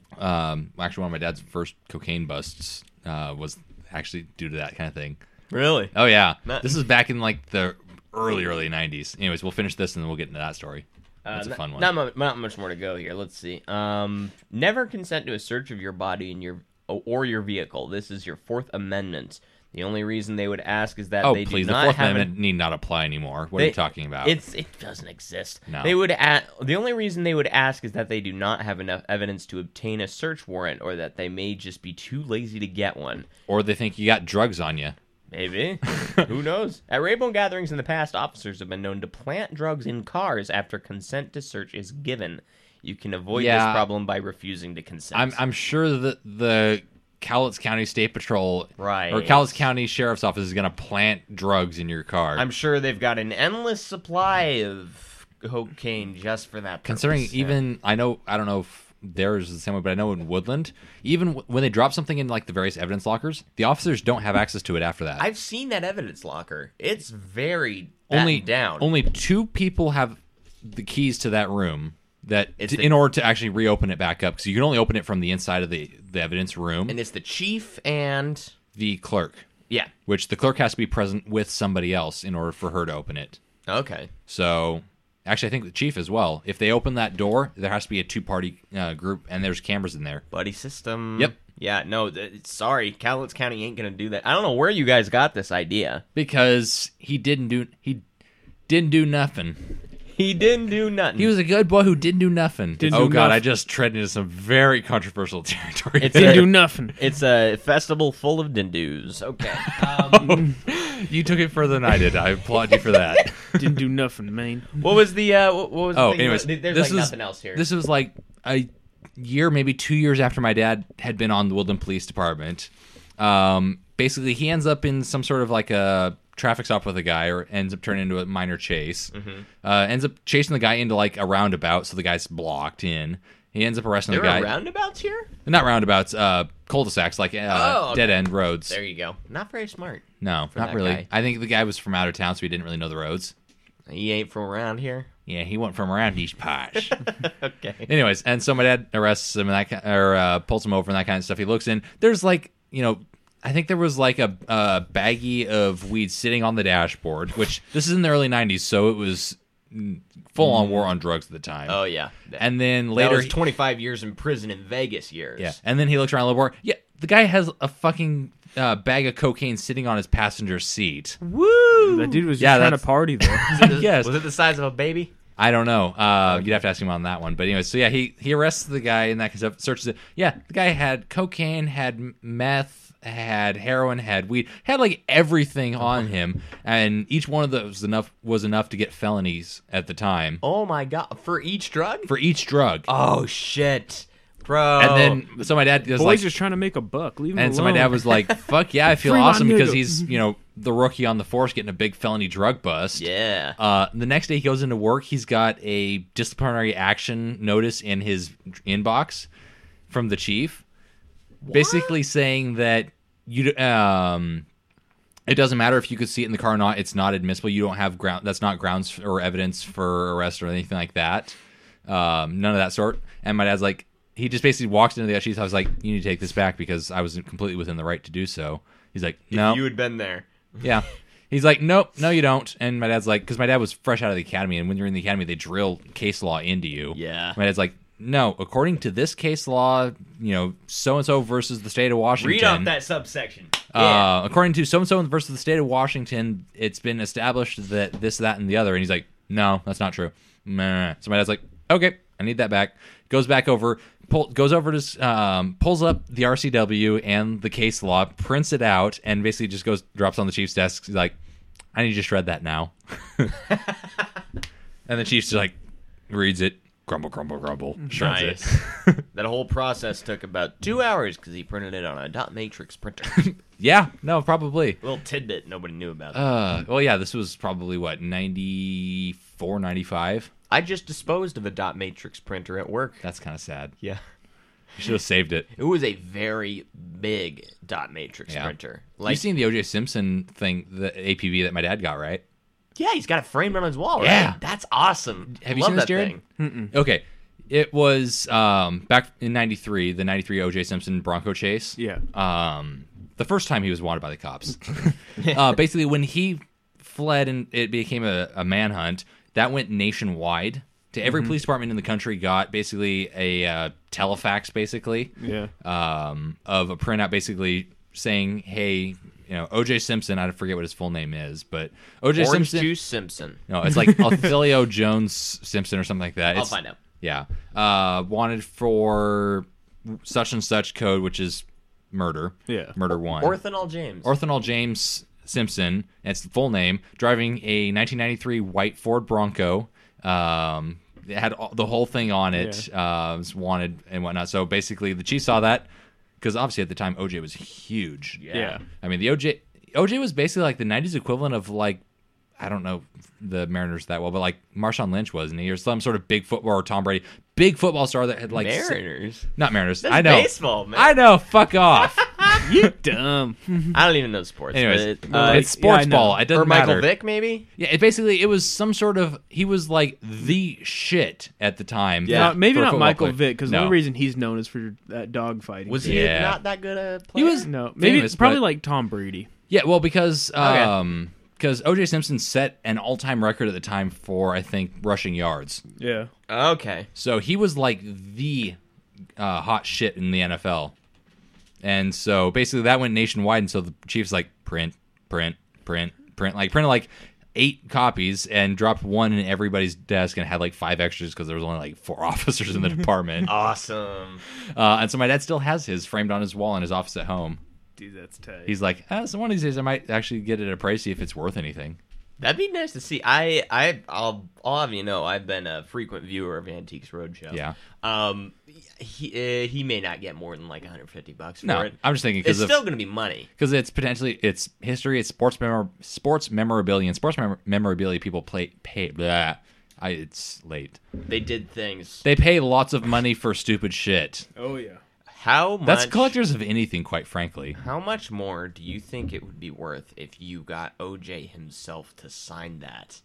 Um, actually, one of my dad's first cocaine busts uh, was actually due to that kind of thing. Really? Oh, yeah. Not- This is back in like the early, early nineties. Anyways, we'll finish this and then we'll get into that story. Uh, That's a not- fun one. Not, mu- not much more to go here. Let's see. Um, never consent to a search of your body and your or your vehicle. This is your Fourth Amendment. The only reason they would ask is that Oh, they please. do The not Fourth have Amendment an, need not apply anymore. What They- are you talking about? It's it doesn't exist. No. They would a- the only reason they would ask is that they do not have enough evidence to obtain a search warrant, or that they may just be too lazy to get one. Or they think you got drugs on you. Maybe. Who knows? At rainbow gatherings in the past, officers have been known to plant drugs in cars after consent to search is given. You can avoid Yeah. this problem by refusing to consent. I'm I'm sure that the Cowlitz County State Patrol Right. or Cowlitz County Sheriff's Office is going to plant drugs in your car. I'm sure they've got an endless supply of cocaine just for that purpose. Considering Yeah. even I know I don't know if theirs is the same way, but I know in Woodland, even w- when they drop something in like the various evidence lockers, the officers don't have access to it after that. I've seen that evidence locker. It's very only battened down. Only two people have the keys to that room. That It's to, the- in order to actually reopen it back up, because you can only open it from the inside of the the evidence room. and it's the chief and the clerk, yeah. which the clerk has to be present with somebody else in order for her to open it. Okay. So, actually, I think the chief as well. If they open that door, there has to be a two-party uh, group, and there's cameras in there. Buddy system. Yep. Yeah, no, th- sorry. Cowlitz County ain't going to do that. I don't know where you guys got this idea. Because he didn't do he didn't do nothing. He didn't do nothing. He was a good boy who didn't do nothing. Didn't oh do God, nothing. I just tread into some very controversial territory. It's there. Didn't a- do nothing. It's a festival full of dindoos. Okay. Um, You took it further than I did. I applaud you for that. Didn't do nothing, man. what was the, uh, what what was the Oh, thing anyways, about- there's this like was nothing else here. This was like a year, maybe two years after my dad had been on the Woodland Police Department. Um, basically, he ends up in some sort of like a traffic stop with a guy, or ends up turning into a minor chase. Mm-hmm. Uh, ends up chasing the guy into like a roundabout, so the guy's blocked in. He ends up arresting there the guy. are roundabouts here? Not roundabouts, uh, cul-de-sacs, like uh, Oh, okay. dead end roads. There you go. Not very smart. No, for not that really. guy. I think the guy was from out of town, so he didn't really know the roads. He ain't from around here. Yeah, he went from around these parts. Okay. Anyways, and so my dad arrests him and that, ki- or uh, pulls him over and that kind of stuff. He looks in. There's like, you know, I think there was like a, a baggie of weed sitting on the dashboard, which this is in the early nineties, so it was full on war on drugs at the time. Oh, yeah. And then That later, was twenty-five years in prison in Vegas years. yeah, and then he looks around a little more. Yeah, the guy has a fucking uh, bag of cocaine sitting on his passenger seat. Woo! That dude was just Yeah, trying to that's- party there. Yes. Was it the size of a baby? I don't know. Uh, you'd have to ask him on that one. But anyway, so yeah, he, he arrests the guy and that kind of stuff, searches it. Yeah, the guy had cocaine, had meth, had heroin, had weed, had like everything on him, and each one of those enough was enough to get felonies at the time Oh my god! For each drug? for each drug. Oh shit, bro! And then so my dad was Boys like, just trying to make a buck. Leave him and alone. so my dad was like, "Fuck yeah, I feel Free my awesome because nigga." he's you know the rookie on the force getting a big felony drug bust." yeah. Uh, the next day he goes into work. He's got a disciplinary action notice in his inbox from the chief, basically saying that you um, it doesn't matter if you could see it in the car or not. It's not admissible. You don't have ground. That's not grounds or evidence for arrest or anything like that. Um, none of that sort. And my dad's like, he just basically walks into the chief's house like, you need to take this back because I was completely within the right to do so. He's like, no. If you had been there. Yeah. He's like, nope, no, you don't. And my dad's like, because my dad was fresh out of the academy, and when you're in the academy, they drill case law into you. Yeah. My dad's like, no, according to this case law, you know, so and so versus the state of Washington. Read off that subsection. Uh, according to so and so versus the state of Washington, it's been established that this, that, and the other. And he's like, no, that's not true. Meh. So my dad's like, okay, I need that back. Goes back over, pull, goes over to, um, pulls up the R C W and the case law, prints it out, and basically just goes, drops on the chief's desk. He's like, I need you to shred that now. And the chief's just like, reads it, grumble, grumble, grumble, shreds Nice. it. That whole process took about two hours because he printed it on a dot matrix printer. Yeah, no, probably. Little tidbit nobody knew about. Uh, well, yeah, this was probably, what, ninety-four, ninety-five? I just disposed of a dot matrix printer at work. That's kind of sad. Yeah. You should have saved it. It was a very big dot matrix Yeah. printer. Like, You've seen the O J Simpson thing, the A P B that my dad got, right? yeah, he's got it framed on his wall, right? Yeah. That's awesome. Have you Love seen this, that Jared? thing. Okay. It was um, back in ninety-three, the ninety-three O J Simpson Bronco chase. Yeah. Um, the first time he was wanted by the cops. uh, basically, when he fled and it became a, a manhunt, that went nationwide. To every police department in the country got basically a uh, telefax, basically, Yeah. um, of a printout basically saying, hey, you know, O J Simpson, I forget what his full name is, but O J Orange Simpson. Juice Simpson. No, it's like Othelio Jones Simpson or something like that. I'll It's- find out. Yeah. Uh, wanted for such and such code, which is murder. Yeah. Murder one. Orthanol James. Orthanol James Simpson, that's the full name, driving a nineteen ninety-three white Ford Bronco. Um, it had all, the whole thing on it, uh, was wanted and whatnot. So basically, the chief saw that because obviously at the time O J was huge. yeah. Yeah. I mean, the O J O J was basically like the nineties equivalent of like, I don't know the Mariners that well, but like Marshawn Lynch was, and he was some sort of big football or Tom Brady, big football star that had like Mariners. not Mariners. That's I know baseball, man. I know. Fuck off. You dumb. I don't even know sports. Anyways, but, uh, it's sports yeah, I know. ball. It doesn't or Michael matter. Vick, maybe? Yeah, it basically it was some sort of he was like the shit at the time. Yeah. Not- maybe for a not football Michael player. Vick, because No. the only reason he's known is for that dog fighting. Was he Yeah. not that good a He player? was- no, maybe famous, probably but- like Tom Brady. Yeah, well, because Okay. um, because O J Simpson set an all-time record at the time for I think rushing yards. Yeah. Okay. So he was like the uh, hot shit in the N F L. And so basically that went nationwide, and so the Chiefs like print, print, print, print, like printed like eight copies and dropped one in everybody's desk and had like five extras because there was only like four officers in the department. Awesome. Uh, and so my dad still has his framed on his wall in his office at home. Dude, that's tight. He's like, ah, so one of these days I might actually get it at a price, see if it's worth anything. That'd be nice to see. I, I, I'll, I'll have you know, I've been a frequent viewer of Antiques Roadshow. Yeah. Um, he, uh, he may not get more than like one hundred fifty bucks for No, it. I'm just thinking It's because still going to be money. because it's potentially it's history, it's sports memor- sports memorabilia, and sports mem- memorabilia people play pay. Blah. I, it's late. They did things. They pay lots of money for stupid shit. oh yeah. How much? That's collectors of anything, quite frankly. How much more do you think it would be worth if you got O J himself to sign that?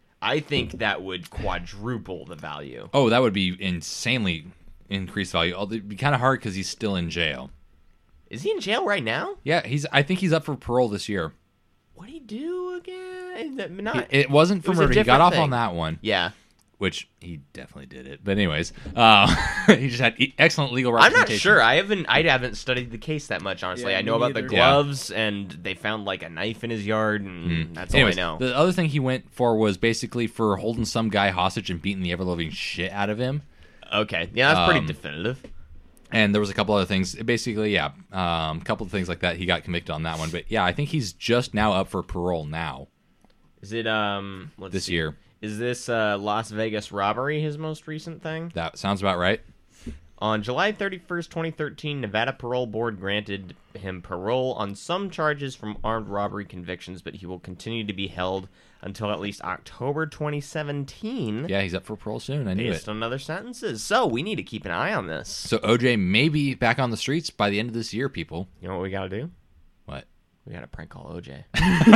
I think that would quadruple the value. Oh, that would be insanely increased value. Although it'd be kind of hard because he's still in jail. Is he in jail right now? Yeah, he's. I think he's up for parole this year. What did he do again? Is that not? It, it wasn't for It was a murder. He got different off thing. on that one. yeah. which he definitely did it. But anyways, uh, he just had e- excellent legal I'm representation. not sure. I haven't. I haven't studied the case that much, honestly. Yeah, I know me about the neither. Yeah. gloves, and they found like a knife in his yard, and that's Anyways, all I know. the other thing he went for was basically for holding some guy hostage and beating the ever living shit out of him. Okay, yeah, that's pretty Um, definitive. And there was a couple other things. Basically, yeah, um, a couple of things like that. He got convicted on that one. But yeah, I think he's just now up for parole now Is it um let's this see. year. Is this uh, Las Vegas robbery his most recent thing? That sounds about right. On July thirty-first, twenty thirteen, Nevada Parole Board granted him parole on some charges from armed robbery convictions, but he will continue to be held until at least October twenty seventeen Yeah, he's up for parole soon. I knew based it. on other sentences. So we need to keep an eye on this. So O J may be back on the streets by the end of this year, people. You know what we got to do? What? We got to prank call O J.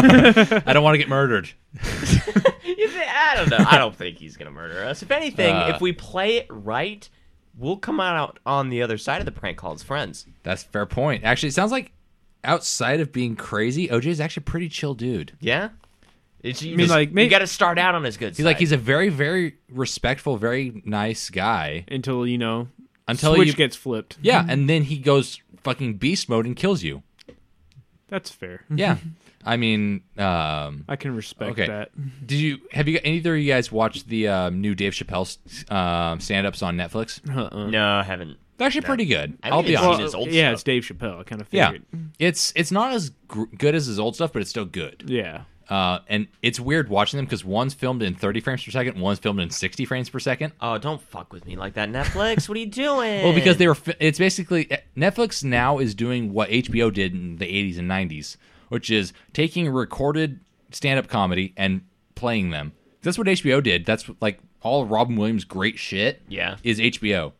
I don't want to get murdered. You think, I don't know. I don't think he's going to murder us. If anything, Uh, if we play it right, we'll come out on the other side of the prank call as friends. That's a fair point. Actually, it sounds like outside of being crazy, O J's actually a pretty chill dude. Yeah? It's, you I mean, just- like, you may- got to start out on his good He's side. like he's a very, very respectful, very nice guy. Until, you know, Until switch you- gets flipped. Yeah, and then he goes fucking beast mode and kills you. That's fair. Yeah, I mean, um, I can respect Okay. that. did you have you either of you guys watched the um, new Dave Chappelle um, stand-ups on Netflix? Uh-uh. No, I haven't. They're actually pretty good. I I'll haven't be even honest. seen his old yeah, stuff. it's Dave Chappelle. I kind of Yeah, figured. it's it's not as gr- good as his old stuff, but it's still good. Yeah. Uh, and it's weird watching them because one's filmed in thirty frames per second, one's filmed in sixty frames per second. Oh, don't fuck with me like that, Netflix. What are you doing? Well, because they were. fi- It's basically Netflix now is doing what H B O did in the eighties and nineties, which is taking recorded stand-up comedy and playing them. That's what H B O did. That's what, like all of Robin Williams' great shit. Yeah. is H B O,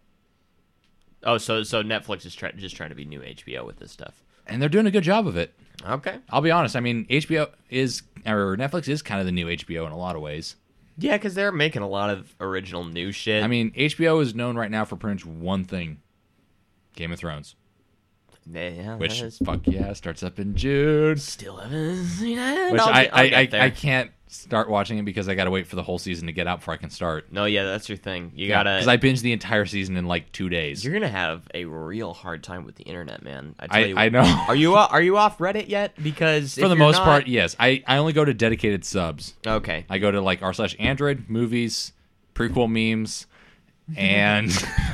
Oh, so so Netflix is try- just trying to be new H B O with this stuff. and they're doing a good job of it. Okay. I'll be honest. I mean, H B O is or Netflix is kind of the new H B O in a lot of ways. Yeah, because they're making a lot of original new shit. I mean, H B O is known right now for pretty much one thing: Game of Thrones. yeah, Which that is fuck yeah, starts up in June. still haven't seen it. Which I'll I get- I'll I, get I, there. I can't start watching it because I got to wait for the whole season to get out before I can start. No, yeah, that's your thing. You gotta. because I binged the entire season in like two days. You're gonna have a real hard time with the internet, man. I, tell I, you, I know. Are you o- are you off Reddit yet? Because For if the you're most not- part, yes. I, I only go to dedicated subs. Okay. I go to like r slash Android movies, prequel memes, and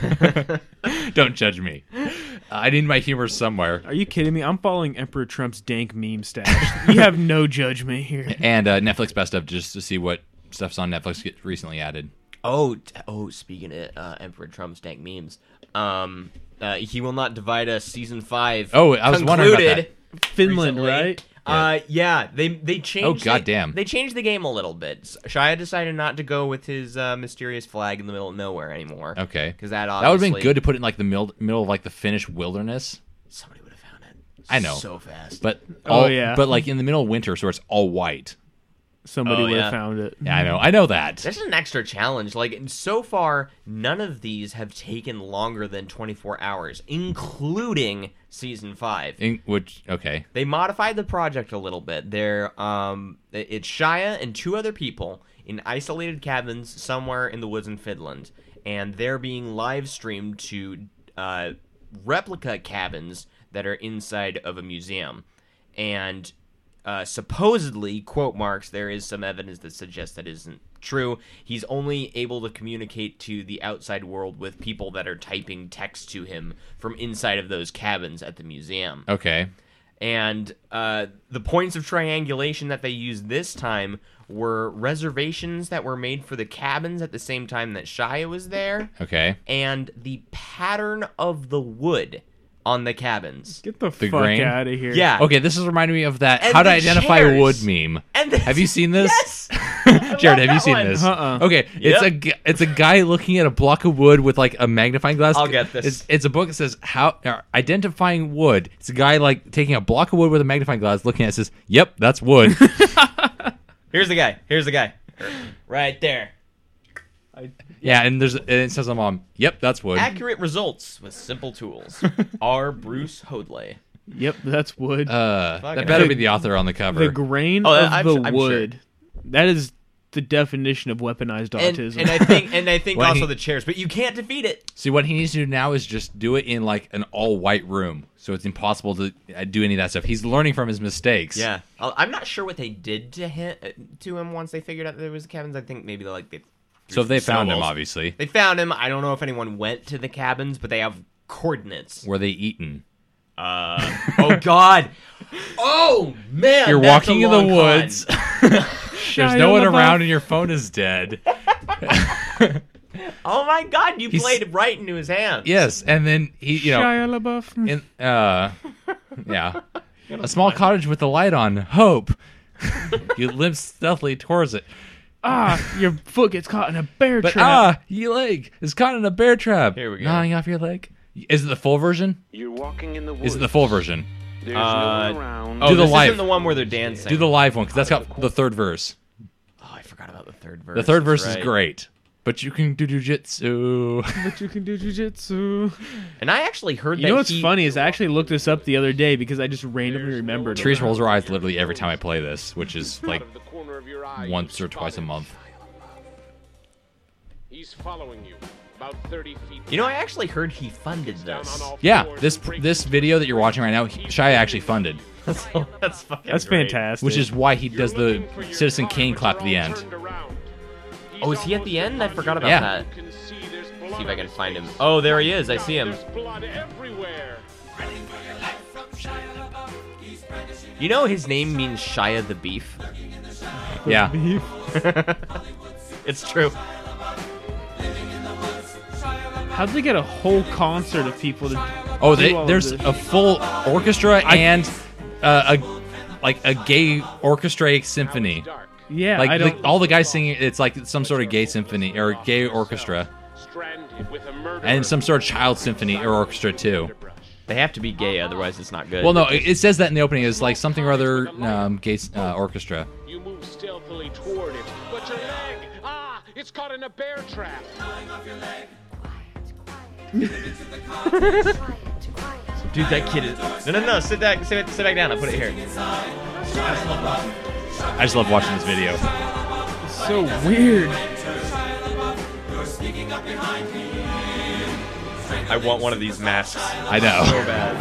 don't judge me. I need my humor somewhere. Are you kidding me? I'm following Emperor Trump's dank meme stash. You have no judgment here. And uh, Netflix best of just to see what stuff's on Netflix get recently added. Oh, t- oh. Speaking of uh, Emperor Trump's dank memes, um, uh, he will not divide us. Season five. Oh, I was wondering about concluded Finland, recently. right? Uh, yeah, they they changed. Oh, goddamn. It, they changed the game a little bit. Shia decided not to go with his uh, mysterious flag in the middle of nowhere anymore. Okay. because that That would have obviously been good to put in like the middle, middle of like the Finnish wilderness. Somebody would have found it. I know. so fast. But Oh, all, yeah. but like in the middle of winter, so it's all white. Somebody Oh, would yeah. have found it. Yeah, I know. I know that. This is an extra challenge. Like, so far, none of these have taken longer than twenty-four hours, including season five. In, which okay. They modified the project a little bit. They're, um, it's Shia and two other people in isolated cabins somewhere in the woods in Finland, and they're being live streamed to uh, replica cabins that are inside of a museum. And uh, supposedly, quote marks, there is some evidence that suggests that isn't true. He's only able to communicate to the outside world with people that are typing text to him from inside of those cabins at the museum. Okay. And uh, the points of triangulation that they used this time were reservations that were made for the cabins at the same time that Shia was there, Okay. and the pattern of the wood on the cabins. Get the, The fuck grain? out of here. Yeah. Okay, this is reminding me of that And how to the identify chairs. a wood meme. And the- Have you seen this? Yes. Jared, have you that seen one. this? Uh-uh. Okay, it's Yep. a gu- it's a guy looking at a block of wood with like a magnifying glass. I'll get this. It's, it's a book that says how uh, identifying wood. It's a guy like taking a block of wood with a magnifying glass, looking at it, says, "Yep, that's wood." Here's the guy. Here's the guy. Right there. yeah, and there's and it says on mom, "Yep, that's wood." Accurate results with simple tools. R. Bruce Hoadley. Yep, that's wood. Uh, Fucking that better hell. be the author on the cover. the grain Oh, of I'm the su- I'm sure. wood. That is the definition of weaponized And, autism. and I think, and I think When also he- the chairs, but you can't defeat it. See, what he needs to do now is just do it in like an all-white room, so it's impossible to uh, do any of that stuff. He's learning from his mistakes. Yeah, I'll- I'm not sure what they did to him to him once they figured out there was the cabins. I think maybe like they. So if they found him, snowballs. obviously, They found him. I don't know if anyone went to the cabins, but they have coordinates. were they eaten? Uh, oh God! Oh man! You're that's walking a in the long woods. con. There's no one around, and your phone is dead. Oh my God! You He's- played right into his hands. Yes, and then he, you know, Shia LaBeouf. in uh, yeah, a small cottage with a light on. Hope. You limp stealthily towards it. Ah, your foot gets caught in a bear But trap. ah, your leg is caught in a bear trap. Here we go. Gnawing off your leg. Is it the full version? You're walking in the woods. Is it the full version? There's Uh, no one around. Oh, Do the this live- isn't the one where they're dancing. Do the live one, because that's got the third verse. Oh, I forgot about the third verse. The third That's verse is right. great. But you can do jujitsu. But you can do jujitsu. And I actually heard You that know what's he- funny is I actually looked this up the other day because I just randomly remembered it. Trees rolls her eyes literally every time I play this, which is like Out of the corner of your eye, once you or twice a spot him. month. He's following you, about thirty feet. You know, I actually heard he funded Down this. on all Yeah, fours, this breaking this video that you're watching right now, he- Shia actually funded, That's fucking That's great. fantastic. which is why he You're does the looking for your Citizen car, Kane but clap at you're the all end. turned around. He's Oh, is he at the almost end? I upon forgot you. about Yeah. that. You can see there's blood See if I on can his find him. face. Oh, there he is. I see him. There's blood everywhere. You know his name means Shia the Beef. Yeah. It's true. How'd they get a whole concert of people to Oh, do they, all of there's this? a full orchestra and uh, a like a gay orchestra symphony. Dark. Yeah, Like I the, don't. all the guys singing, it's like some sort of gay symphony or gay orchestra, Stranded with a murderer. and some sort of child symphony or orchestra too. They have to be gay, otherwise it's not good. Well, no, it, it says that in the opening. It's like something or other um, gay uh, orchestra. You move stealthily toward it, but your leg, ah, it's caught in a bear trap. Dude, that kid is. No, no, no. Sit back. Sit, sit back down. I'll put it here. I just love watching this video. so weird. I want one of these masks. I know. So bad.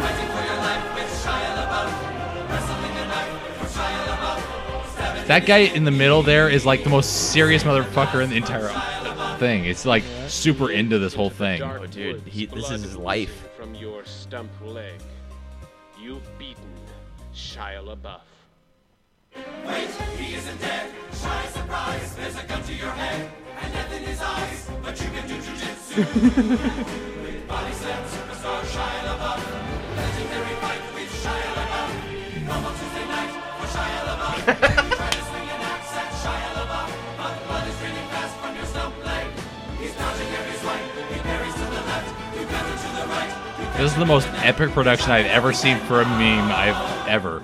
That guy in the middle there is like the most serious motherfucker in the entire thing. It's like super into this whole thing. Dark Oh, dude, woods, he- this blood is his life. From your stump leg, you've beaten Shia LaBeouf. This is the most epic production I've ever seen for a meme I've ever.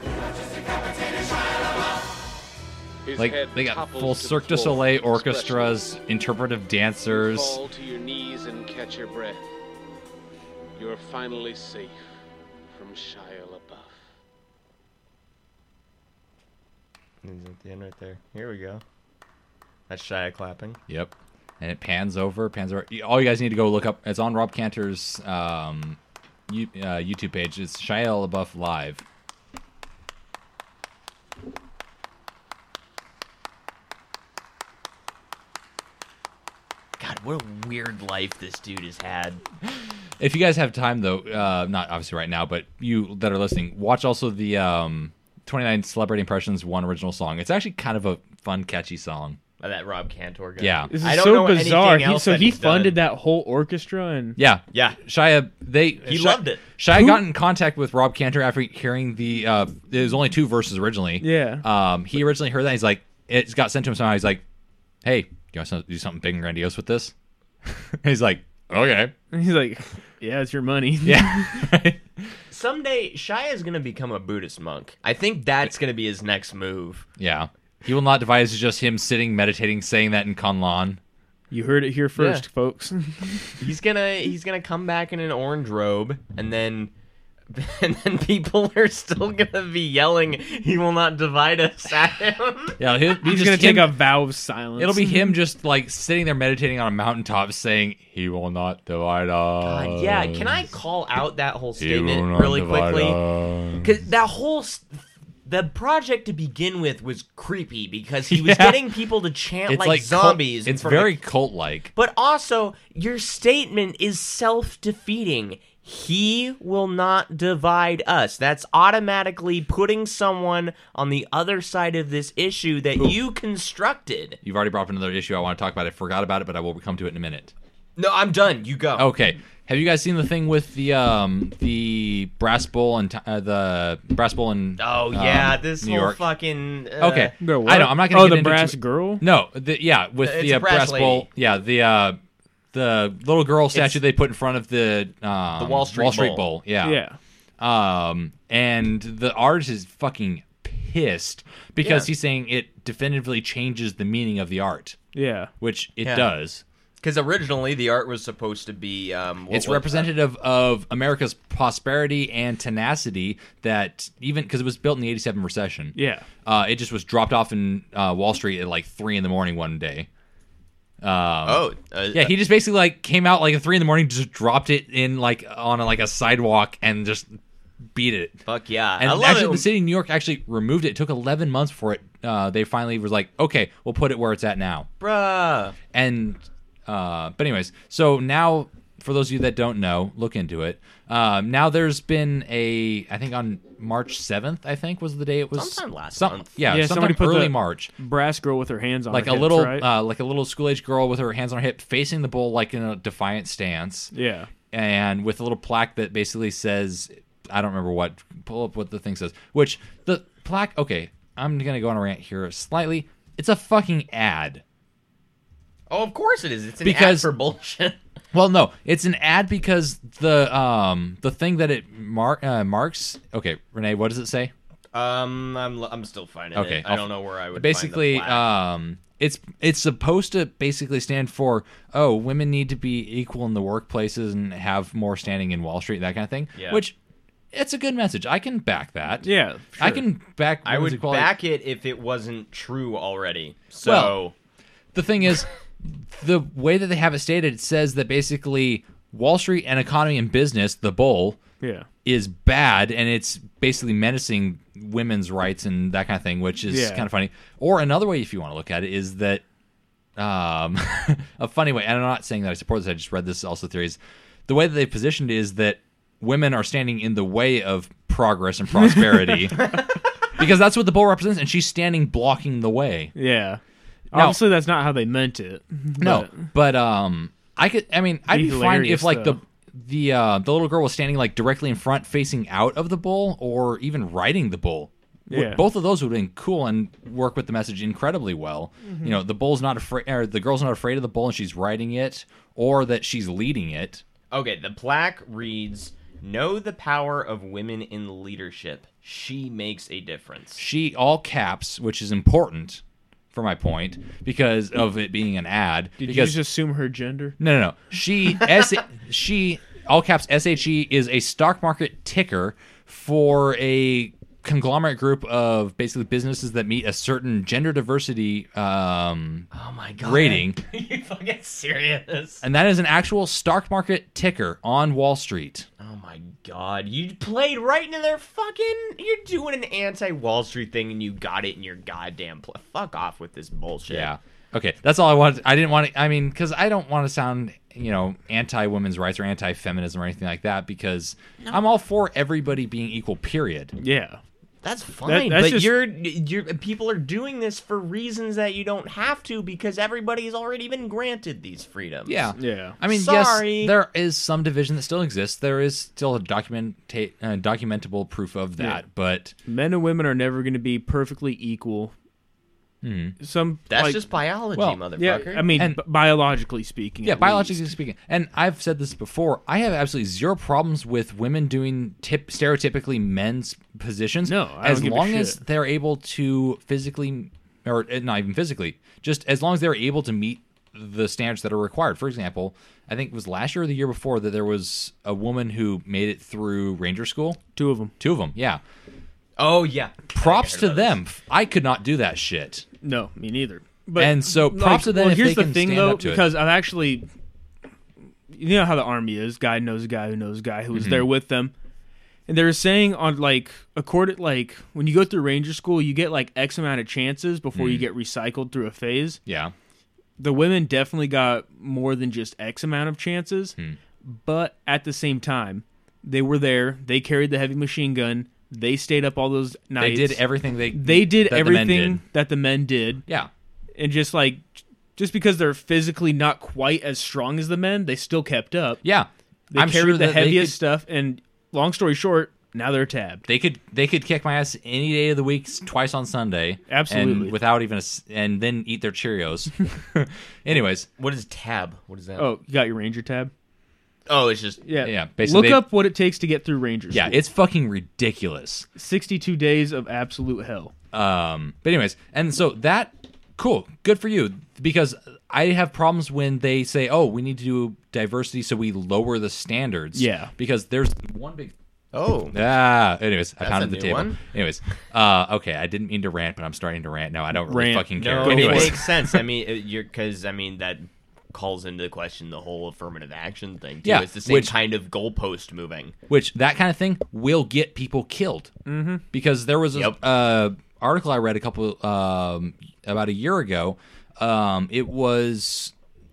His Like head they got topples full to the Cirque du floor, Soleil orchestras, interpretive dancers. Fall to your knees and catch your breath. You're finally safe from Shia LaBeouf. He's at the end right there. Here we go. That's Shia clapping. Yep. And it pans over, pans over. All you guys need to go look up. It's on Rob Cantor's um, you, uh, YouTube page. It's Shia LaBeouf Live. God, what a weird life this dude has had. If you guys have time, though, uh, not obviously right now, but you that are listening, watch also the um, twenty-nine Celebrity Impressions One Original Song. It's actually kind of a fun, catchy song. By that Rob Cantor guy. Yeah. This is I don't so know bizarre. anything He, else so that he he's funded done. that whole orchestra and Yeah. Yeah. Shia, they He Shia, loved it. Shia Who- got in contact with Rob Cantor after hearing the. Uh, there was only two verses originally. Yeah. Um, he originally heard that. He's like, it got sent to him somehow. He's like, "Hey, do you want to do something big and grandiose with this?" He's like, "Okay, and he's like, "Yeah, it's your money." yeah." Someday, Shia is going to become a Buddhist monk. I think that's going to be his next move. Yeah. He will not devise just him sitting, meditating, saying that in Kunlan. You heard it here first, Yeah. folks. He's gonna he's gonna come back in an orange robe, and then and then people are still gonna be yelling, "He will not divide us" at him. Yeah, he'll, He's gonna take a vow of silence. It'll be him just like sitting there meditating on a mountaintop, saying, "He will not divide us." God, yeah, can I call out that whole He will statement not really divide quickly? us. Because that whole s- the project to begin with was creepy because he was Yeah. getting people to chant It's like, like cult- zombies. in it's front of- very cult-like. But also, your statement is self-defeating. He will not divide us. That's automatically putting someone on the other side of this issue that you constructed. You've already brought up another issue I want to talk about. I forgot about it, but I will come to it in a minute. No, I'm done. You go. Okay. Have you guys seen the thing with the um the brass bowl and uh, the brass bowl and Oh yeah, um, this New whole York? fucking. Uh, Okay, The what? I know. I'm not going to Oh, get the into brass too- girl. No, the, yeah, with It's the a uh, brass brass lady. bowl. Yeah, the uh, the little girl statue It's- they put in front of the um, The Wall Street Bowl. Bowl. Yeah, Yeah. Um, and the artist is fucking pissed because Yeah. he's saying it definitively changes the meaning of the art, Yeah. which it Yeah. does. Because originally the art was supposed to be. Um, what It's was- representative of America's prosperity and tenacity that even because it was built in the eighty-seven recession. Yeah. Uh, it just was dropped off in uh, Wall Street at like three in the morning one day. Um, Oh, uh, yeah, he just basically like came out like at three in the morning, just dropped it in like on a, like a sidewalk and just beat it. Fuck yeah! And I love actually, it. the city of New York actually removed it. It took eleven months for it. Uh, they finally was like, okay, we'll put it where it's at now. Bruh. And uh, but anyways, so now for those of you that don't know, look into it. Um, now there's been a, I think on March seventh, I think was the day it was. Sometime last some- month. Yeah, Yeah, sometime somebody put early the- March. Brass girl with her hands on Like her a hips, little, right? uh, like a little school age girl with her hands on her hip, facing the bull like in a defiant stance, yeah. and with a little plaque that basically says, I don't remember what. Pull up what the thing says. Which the plaque? Okay, I'm gonna go on a rant here slightly. It's a fucking ad. Oh, of course it is. It's an Because- ad for bullshit. Well, no, it's an ad because the um the thing that it mar- uh, marks. Okay, Renee, what does it say? Um, I'm I'm still finding Okay, it. I I'll- don't know where I would Basically, Find the flag. um, it's it's supposed to basically stand for, oh, women need to be equal in the workplaces and have more standing in Wall Street, that kind of thing. Yeah. Which it's a good message. I can back that. Yeah. I sure. can back. I women's would equality. back it if it wasn't true already. So Well, The thing is, the way that they have it stated, it says that basically Wall Street and economy and business, the bull, Yeah. is bad, and it's basically menacing women's rights and that kind of thing, which is Yeah. kind of funny. Or another way, if you want to look at it, is that um, a funny way, and I'm not saying that I support this, I just read this also theories. The way that they positioned it is that women are standing in the way of progress and prosperity because that's what the bull represents, and she's standing blocking the way. Yeah. Now- Obviously, that's not how they meant it. No, but- but um, I could. I mean, I'd Be be fine hilarious, if like though. the the uh, the little girl was standing like directly in front, facing out of the bull, or even riding the bull. W- Yeah. Both of those would have been cool and work with the message incredibly well. Mm-hmm. You know, the bull's not afraid, or the girl's not afraid of the bull, and she's riding it, or that she's leading it. okay, the plaque reads, "Know the power of women in leadership. She makes a difference." She all caps, which is important for my point because of it being an ad. Did because you just assume her gender? No, no, no. She S she all caps S H E is a stock market ticker for a conglomerate group of basically businesses that meet a certain gender diversity um, Oh my god. rating, Are you fucking serious? and that is an actual stock market ticker on Wall Street. Oh my god. You played right into their fucking. You're doing an anti Wall Street thing and you got it in your goddamn play. Fuck off with this bullshit. Yeah. Okay, that's all I wanted. I didn't want to. I mean, because I don't want to sound, you know, anti-women's rights or anti-feminism or anything like that. Because I'm all for everybody being equal. Period. Yeah. That's fine, that's but just- you're you're people are doing this for reasons that you don't have to because everybody's already been granted these freedoms. Yeah. Yeah. I mean, Sorry. yes, there is some division that still exists. There is still a document uh, documentable proof of that, Yeah. but Men and women are never going to be perfectly equal. Some That's like, just biology, well, yeah. motherfucker. I mean, And- b- biologically speaking. yeah, at biologically least. speaking. And I've said this before. I have absolutely zero problems with women doing tip, stereotypically men's positions. No, I don't as give a long as shit. they're able to physically, or uh, not even physically, just as long as they're able to meet the standards that are required. For example, I think it was last year or the year before that there was a woman who made it through Ranger School. Two of them. Two of them, yeah. Oh, yeah. Props I to heard about them. this. I could not do that shit. No, me neither. But And so props to them well, if here's they the can thing, stand though, up to it. because I've actually, you know how the Army is. Guy knows a guy who knows a guy who was Mm-hmm. there with them. And they were saying on, like, according, like, when you go through Ranger School, you get, like, X amount of chances before Mm. you get recycled through a phase. Yeah. The women definitely got more than just X amount of chances. Hmm. But at the same time, they were there. They carried the heavy machine gun. They stayed up all those They nights. did everything they They did that the men everything did. that the men did. Yeah. And just, like, just because they're physically not quite as strong as the men, they still kept up. Yeah. They I'm carried sure the that they heaviest could- stuff. And long story short, now they're tabbed. They could they could kick my ass any day of the week, twice on Sunday, Absolutely. and without even a, s- and then eat their Cheerios. Anyways, What is tab? What is that? Oh, you got your Ranger tab? Oh, it's just... Yeah. Yeah, basically Look they- up what it takes to get through Ranger yeah, School. it's fucking ridiculous. sixty-two days of absolute hell. Um, but anyways, and so that cool, good for you, because I have problems when they say, "Oh, we need to do diversity, so we lower the standards." Yeah. because there's one big. Oh. Ah, anyways, I That's pounded a the new table. one? Anyways, uh, okay, I didn't mean to rant, but I'm starting to rant now. I don't really Rant. fucking care. No, it Anyways, makes sense. I mean, it- you're because I mean that calls into question the whole affirmative action thing. Too. Yeah, it's the same which- kind of goalpost moving. which that kind of thing will get people killed. Mm-hmm. Because there was a Yep. uh, article I read a couple um, about a year ago. Um, it was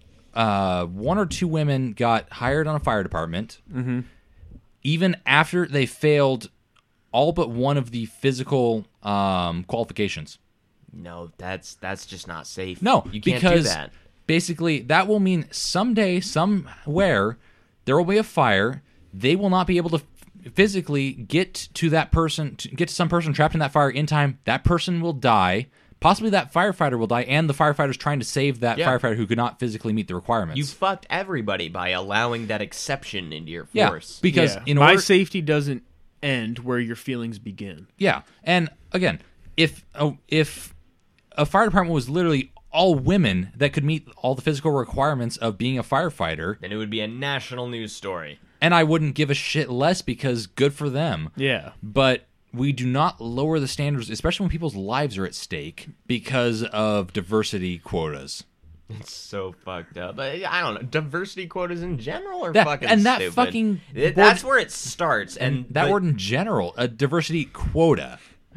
uh, one or two women got hired on a fire department. Mm-hmm. Even after they failed all but one of the physical um, qualifications. No, that's that's just not safe. No, you can't because do that. basically that will mean someday, somewhere, there will be a fire. They will not be able to f- physically get to that person, to get to some person trapped in that fire in time. That person will die. Possibly that firefighter will die, and the firefighter's trying to save that Yeah. firefighter who could not physically meet the requirements. You fucked everybody by allowing that exception into your yeah, force. because Yeah. in My order, safety doesn't end where your feelings begin. yeah, and again, if oh, if a fire department was literally all women that could meet all the physical requirements of being a firefighter, then it would be a national news story. and I wouldn't give a shit less because good for them. Yeah. But we do not lower the standards, especially when people's lives are at stake because of diversity quotas. It's so fucked up. I, I don't know. Diversity quotas in general are That- fucking and that stupid. fucking It- word- that's where it starts. And, And that but word in general, a diversity quota.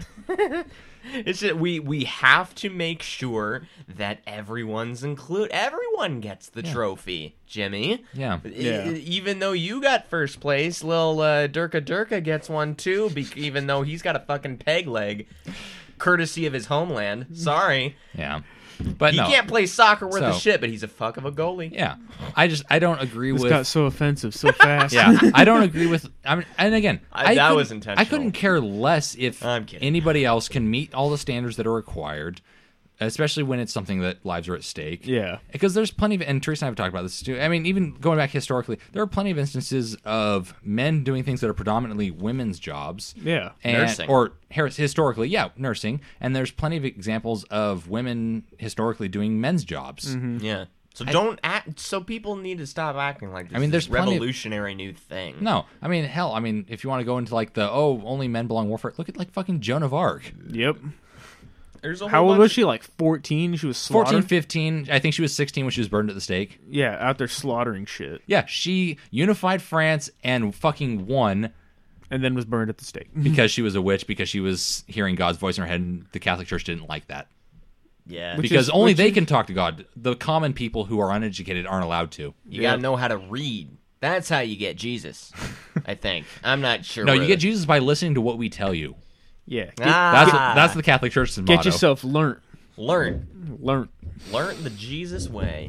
it's just, we we have to make sure that everyone's included. Everyone gets the trophy, Jimmy. Yeah. E- Yeah. Even though you got first place, little uh, Durka Durka gets one too. Be- even though he's got a fucking peg leg, courtesy of his homeland. Sorry, Yeah. But he no. can't play soccer worth So- a shit, but he's a fuck of a goalie. Yeah. I just, I don't agree This with... got so offensive so fast. Yeah, I don't agree with. I mean, and again, I- that couldn't- was intentional. I couldn't care less if I'm kidding. anybody else can meet all the standards that are required, especially when it's something that lives are at stake. Yeah. because there's plenty of, and Teresa and I have talked about this too. I mean, even going back historically, there are plenty of instances of men doing things that are predominantly women's jobs. Yeah. And, Nursing. or her- historically, yeah, nursing, and there's plenty of examples of women historically doing men's jobs. Yeah. So don't act. So people need to stop acting like this. I mean, there's is plenty of- revolutionary new thing. No, I mean, hell, I mean, if you want to go into like the oh, only men belong in warfare, look at like fucking Joan of Arc. Yep. There's a How whole old bunch was she? Like fourteen? She was slaughtering? fourteen, fifteen, I think she was sixteen when she was burned at the stake. Yeah, out there slaughtering shit. Yeah, she unified France and fucking won And then was burned at the stake. because she was a witch, because she was hearing God's voice in her head, and the Catholic Church didn't like that. Yeah. Which Because is- only which they is- can talk to God. The common people who are uneducated aren't allowed to. You gotta know how to read. That's how you get Jesus. I think. I'm not sure. No, where you get the- Jesus by listening to what we tell you. Yeah. Get, Ah, That's what, that's the Catholic Church's motto. get yourself learnt. learn. Learnt. Learn the Jesus way.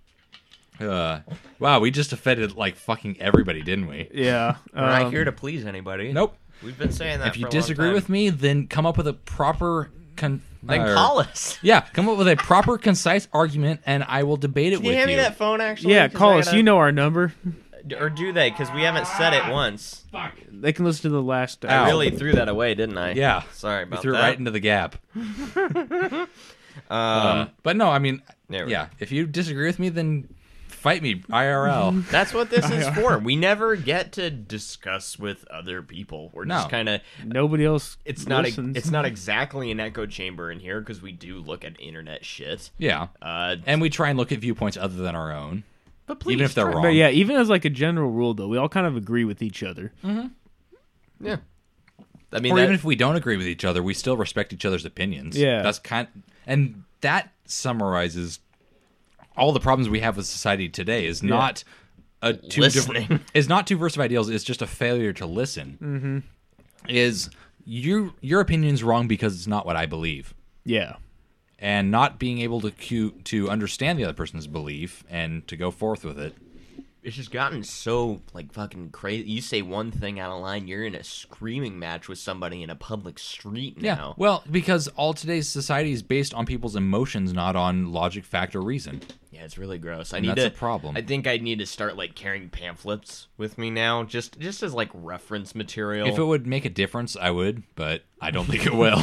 Uh, wow, we just offended like fucking everybody, didn't we? Yeah. We're not um, here to please anybody. Nope. We've been saying that. If you for a long disagree time. with me, then come up with a proper. Con- then or- call us. Yeah, come up with a proper, concise argument, and I will debate it Can you with hand you. me that phone actually? Yeah, 'Cause call I us. gotta- You know our number. Or do they? Because we haven't said it once. They can listen to the last. Ow. I really threw that away, didn't I? Yeah. Sorry We about threw that. it right into the gap. Um, Uh, but no, I mean, There we yeah. If you disagree with me, then fight me I R L. That's what this is for. We never get to discuss with other people. We're just No. kind of. Nobody else. It's not. A, listens. it's not exactly an echo chamber in here because we do look at internet shit. Yeah. Uh, And we try and look at viewpoints other than our own. but please, even if they're try- wrong. But yeah, even as like a general rule, though, we all kind of agree with each other. Yeah. I mean, Or that, even if we don't agree with each other, we still respect each other's opinions. Yeah. That's kind and that summarizes all the problems we have with society today is not a two Listening. different is not two verses of ideals, it's just a failure to listen. Mm-hmm. Is you your opinion's wrong because it's not what I believe. Yeah. And not being able to cu- to understand the other person's belief and to go forth with it. it's just gotten so like fucking crazy. You say one thing out of line, you're in a screaming match with somebody in a public street now. Yeah, well, because all today's society is based on people's emotions, not on logic, fact, or reason. Yeah, it's really gross. I And need that's to. a problem. I think I need to start like carrying pamphlets with me now, just just as like reference material. If it would make a difference, I would, but I don't think it will.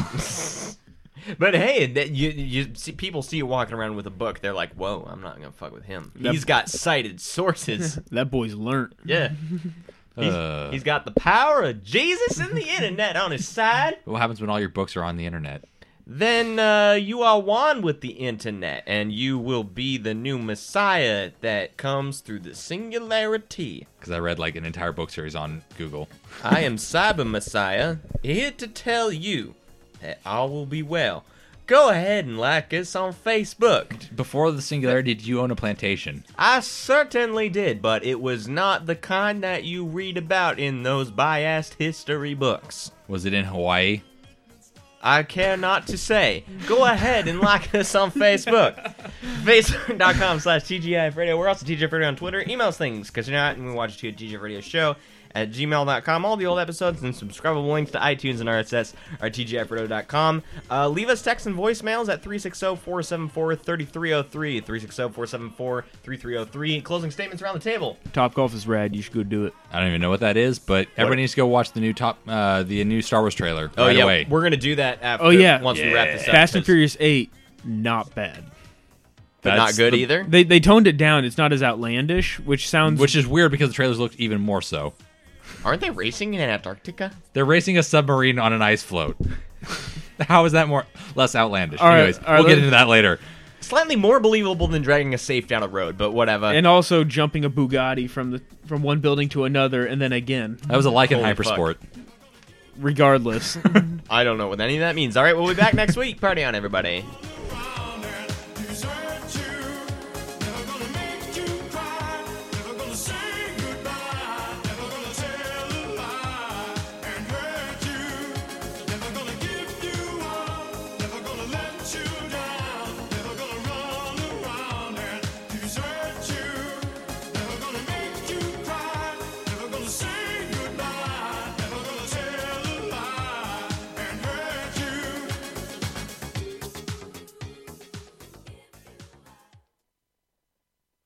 But hey, that you you see people see you walking around with a book, they're like, "Whoa, I'm not gonna fuck with him. That- He's got cited sources." That boy's learnt. Yeah, he's, Uh. he's got the power of Jesus and the internet on his side. What happens when all your books are on the internet? Then uh, you are one with the internet, and you will be the new Messiah that comes through the singularity. Because I read like an entire book series on Google. I am Cyber Messiah, here to tell you that all will be well. Go ahead and like us on Facebook. Before the singularity, did you own a plantation? I certainly did, but it was not the kind that you read about in those biased history books. Was it in Hawaii? I care not to say. Go ahead and like us on Facebook. Facebook.com slash TGIF Radio. We're also T G I F Radio on Twitter. Email us things, because you're not, and we watch you at T G I F Radio Show at gmail dot com. All the old episodes and subscribable links to iTunes and R S S are T G I F radio dot com. Uh, leave us texts and voicemails at three six zero, four seven four, three three zero three, three six zero, four seven four, three three zero three. Closing statements around the table. Top Golf is rad. You should go do it. I don't even know what that is, but everybody needs to go watch the new top, uh, the new Star Wars trailer Oh, right yeah. away. We're going to do that after Oh, yeah. once we wrap this up. Fast and 'cause- Furious eight, not bad. But That's not good the- either. They they toned it down. It's not as outlandish, which sounds Which is weird because the trailers looked even more so. Aren't they racing in Antarctica? They're racing a submarine on an ice float. How is that more less outlandish? All right, Anyways, all right, we'll get let's- into that later. Slightly more believable than dragging a safe down a road, but whatever. and also jumping a Bugatti from the from one building to another and then again. That was a Lycan Holy Hypersport. Regardless. I don't know what any of that means. All right, we'll be back next week. Party on, everybody.